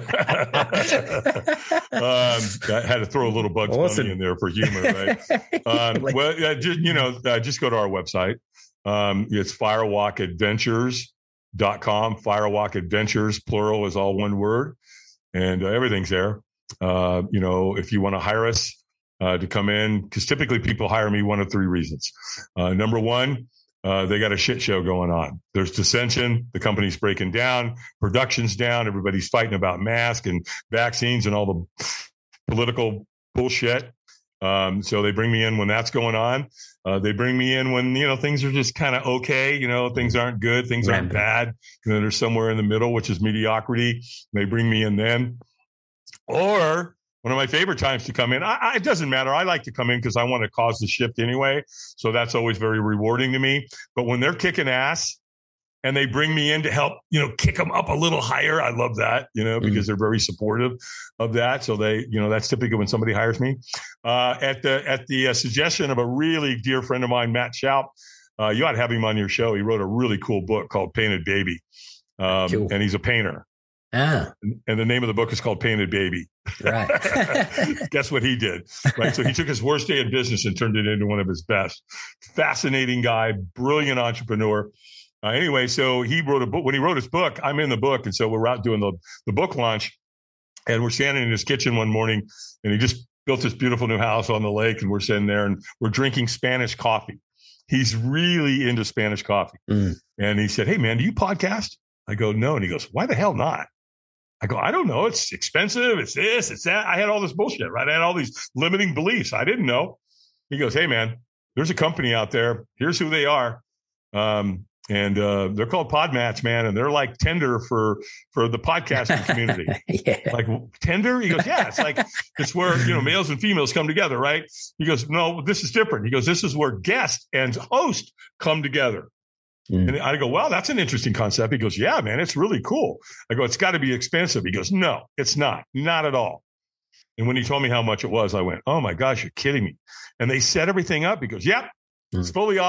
um, I had to throw a little Bugs awesome. Bunny in there for humor, right? Um, well, yeah, just, you know, uh, just go to our website. Um, it's firewalk adventures dot com. Firewalk Adventures, plural, is all one word, and uh, everything's there. Uh, you know, if you want to hire us uh, to come in, because typically people hire me one of three reasons. Uh, number one, uh, they got a shit show going on. There's dissension. The company's breaking down. Production's down. Everybody's fighting about masks and vaccines and all the political bullshit. Um, so they bring me in when that's going on. Uh, they bring me in when, you know, things are just kind of okay. You know, things aren't good. Things aren't bad. You know, there's somewhere in the middle, which is mediocrity. They bring me in then. Or one of my favorite times to come in, I, I, it doesn't matter. I like to come in because I want to cause the shift anyway. So that's always very rewarding to me. But when they're kicking ass and they bring me in to help, you know, kick them up a little higher, I love that, you know, because mm-hmm. they're very supportive of that. So they, you know, that's typically when somebody hires me. Uh, at the at the uh, suggestion of a really dear friend of mine, Matt Schaub, uh, you ought to have him on your show. He wrote a really cool book called Painted Baby, um, cool. and he's a painter. Ah. And the name of the book is called Painted Baby. Right. Guess what he did? Right. So he took his worst day in business and turned it into one of his best. Fascinating guy, brilliant entrepreneur. Uh, anyway, so he wrote a book. When he wrote his book, I'm in the book. And so we're out doing the, the book launch. And we're standing in his kitchen one morning, and he just built this beautiful new house on the lake. And we're sitting there and we're drinking Spanish coffee. He's really into Spanish coffee. Mm. And he said, "Hey, man, do you podcast?" I go, "No." And he goes, "Why the hell not?" I go, "I don't know. It's expensive. It's this, it's that." I had all this bullshit, right? I had all these limiting beliefs. I didn't know. He goes, "Hey, man, there's a company out there. Here's who they are. Um, and uh, they're called Podmatch, man. And they're like Tinder for, for the podcasting community." Yeah. Like Tinder? He goes, "Yeah, it's like, it's where, you know, males and females come together, right?" He goes, "No, this is different." He goes, "This is where guest and host come together." Mm. And I go, "Well, that's an interesting concept." He goes, "Yeah, man, it's really cool." I go, "It's got to be expensive." He goes, "No, it's not. Not at all." And when he told me how much it was, I went, "Oh my gosh, you're kidding me." And they set everything up. He goes, "Yep, mm. it's fully automated.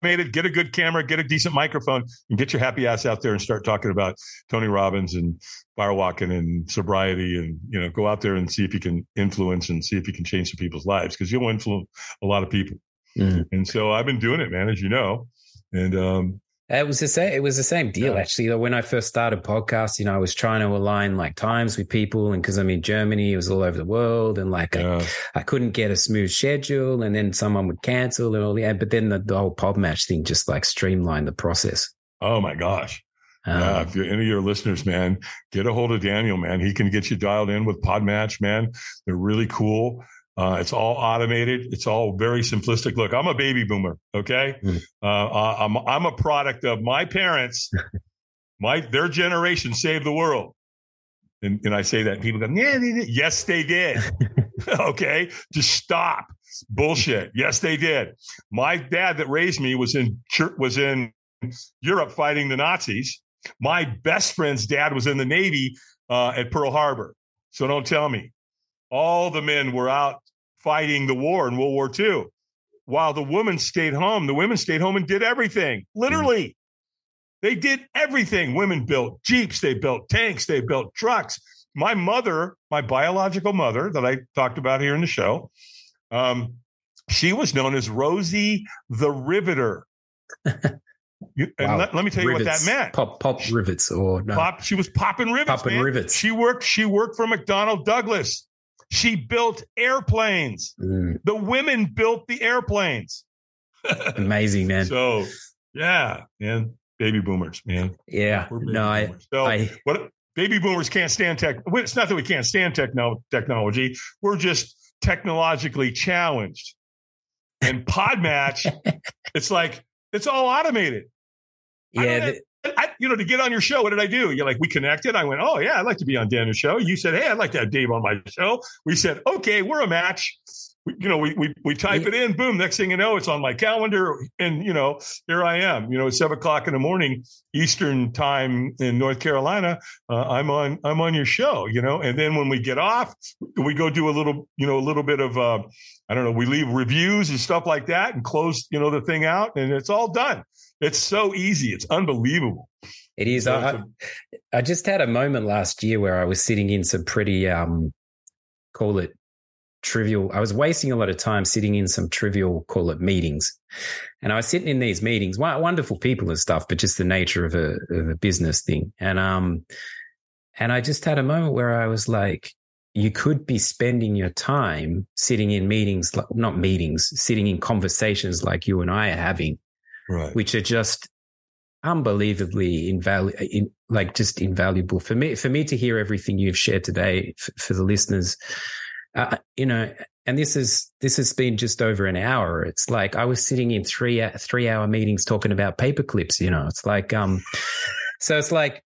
automated, get a good camera, get a decent microphone, and get your happy ass out there and start talking about Tony Robbins and firewalking and sobriety, and, you know, go out there and see if you can influence and see if you can change some people's lives, because you'll influence a lot of people. Mm. And so I've been doing it, man, as you know. And, um, It was the same. It was the same deal, yeah. actually. When I first started podcasts, you know, I was trying to align like times with people, and because I'm in Germany, it was all over the world, and like yeah. I, I couldn't get a smooth schedule, and then someone would cancel and all that. But then the, the whole Podmatch thing just like streamlined the process. Oh my gosh! Um, yeah, if you're any of your listeners, man, get a hold of Daniel, man. He can get you dialed in with Podmatch, man. They're really cool. Uh, it's all automated. It's all very simplistic. Look, I'm a baby boomer. Okay. Mm. Uh, I'm, I'm a product of my parents, my, their generation saved the world. And, and I say that, and people go, yeah, they did. Yes, they did. Okay. Just stop bullshit. Yes, they did. My dad that raised me was in was in Europe fighting the Nazis. My best friend's dad was in the Navy, uh, at Pearl Harbor. So don't tell me. All the men were out fighting the war in World War Two, while the women stayed home. The women stayed home and did everything. Literally, mm. they did everything. Women built Jeeps, they built tanks, they built trucks. My mother, my biological mother that I talked about here in the show, um, she was known as Rosie the Riveter. You, and wow. let, let me tell rivets. you what that meant. Pop, pop rivets, or no. pop. She was popping rivets. Popping man. rivets. She worked. She worked for McDonnell Douglas. She built airplanes. Mm. The women built the airplanes. Amazing, man. So, yeah, man, baby boomers, man. Yeah, no, I, so I, what? Baby boomers can't stand tech. It's not that we can't stand techno technology. We're just technologically challenged. And Podmatch, it's like it's all automated. Yeah. I, you know, to get on your show, what did I do? You're like, we connected. I went, oh, yeah, I'd like to be on Daniel's show. You said, hey, I'd like to have Dave on my show. We said, okay, we're a match. We, you know, we we we type yeah. it in. Boom. Next thing you know, it's on my calendar. And, you know, here I am, you know, it's seven o'clock in the morning, Eastern time in North Carolina. Uh, I'm on I'm on your show, you know. And then when we get off, we go do a little, you know, a little bit of, uh, I don't know, we leave reviews and stuff like that and close, you know, the thing out. And it's all done. It's so easy. It's unbelievable. It is. So I, a, I just had a moment last year where I was sitting in some pretty, um, call it trivial. I was wasting a lot of time sitting in some trivial, call it meetings. And I was sitting in these meetings, wonderful people and stuff, but just the nature of a, of a business thing. And, um, and I just had a moment where I was like, you could be spending your time sitting in meetings, not meetings, sitting in conversations like you and I are having. Right. Which are just unbelievably invaluable, in, like just invaluable for me. For me to hear everything you've shared today, f- for the listeners, uh, you know. And this is this has been just over an hour. It's like I was sitting in three three hour meetings talking about paper clips. You know, it's like um, so it's like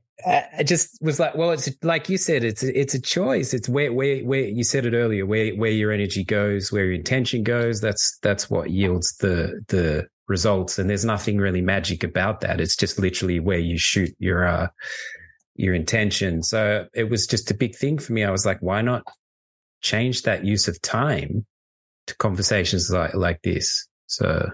I just was like, well, it's like you said, it's it's a choice. It's where where where you said it earlier, where where your energy goes, where your intention goes. That's that's what yields the the results, and there's nothing really magic about that. It's just literally where you shoot your uh your intention. So it was just a big thing for me. I was like, why not change that use of time to conversations like like this? So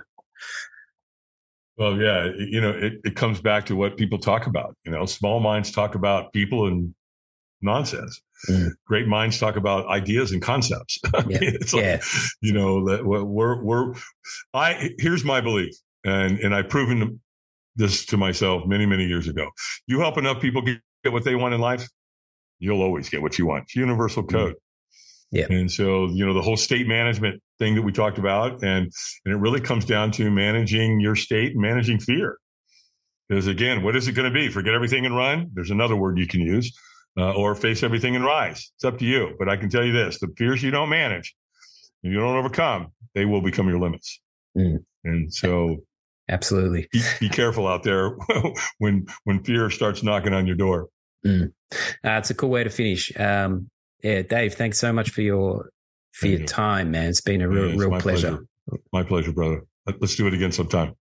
well, yeah, you know, it, it comes back to what people talk about. You know, small minds talk about people and nonsense. Mm. Great minds talk about ideas and concepts. Yeah. It's like, yeah. you know, that we're, we're, I, here's my belief. And, and I've proven this to myself many, many years ago. You help enough people get, get what they want in life, you'll always get what you want. It's universal code. Yeah. And so, you know, the whole state management thing that we talked about, and, and it really comes down to managing your state and managing fear. Because again, what is it going to be? Forget everything and run? There's another word you can use. Uh, or face everything and rise. It's up to you. But I can tell you this, the fears you don't manage, and you don't overcome, they will become your limits. Mm. And so absolutely be, be careful out there when when fear starts knocking on your door. Mm. Uh, it's a cool way to finish. Um, yeah, Dave, thanks so much for your for Thank your you. time, man. It's been a real, yeah, real my pleasure. pleasure. My pleasure, brother. Let's do it again sometime.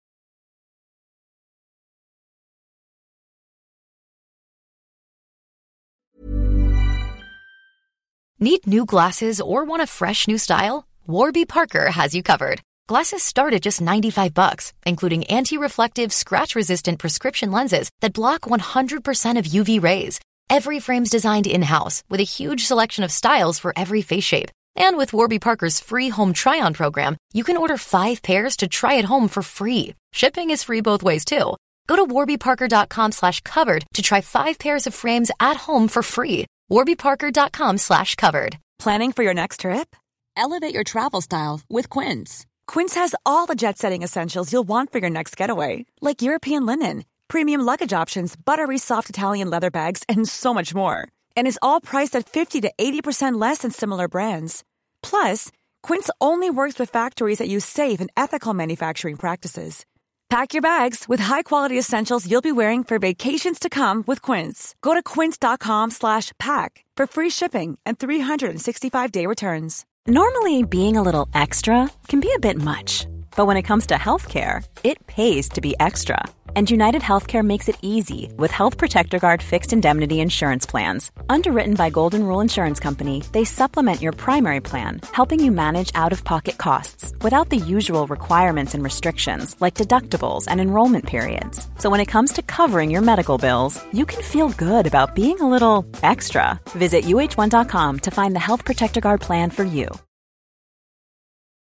Need new glasses or want a fresh new style? Warby Parker has you covered. Glasses start at just ninety-five bucks, including anti-reflective, scratch-resistant prescription lenses that block one hundred percent of U V rays. Every frame's designed in-house with a huge selection of styles for every face shape. And with Warby Parker's free home try-on program, you can order five pairs to try at home for free. Shipping is free both ways, too. Go to warbyparker.com slash covered to try five pairs of frames at home for free. warbyparker.com slash covered. Planning for your next trip? Elevate your travel style with Quince. Quince has all the jet-setting essentials you'll want for your next getaway, like European linen, premium luggage options, buttery soft Italian leather bags, and so much more. And is all priced at fifty to eighty percent less than similar brands. Plus, Quince only works with factories that use safe and ethical manufacturing practices. Pack your bags with high-quality essentials you'll be wearing for vacations to come with Quince. Go to quince.com slash pack for free shipping and three sixty-five day returns. Normally, being a little extra can be a bit much. But when it comes to healthcare, it pays to be extra. And United Healthcare makes it easy with Health Protector Guard fixed indemnity insurance plans. Underwritten by Golden Rule Insurance Company, they supplement your primary plan, helping you manage out-of-pocket costs without the usual requirements and restrictions like deductibles and enrollment periods. So when it comes to covering your medical bills, you can feel good about being a little extra. Visit U H one dot com to find the Health Protector Guard plan for you.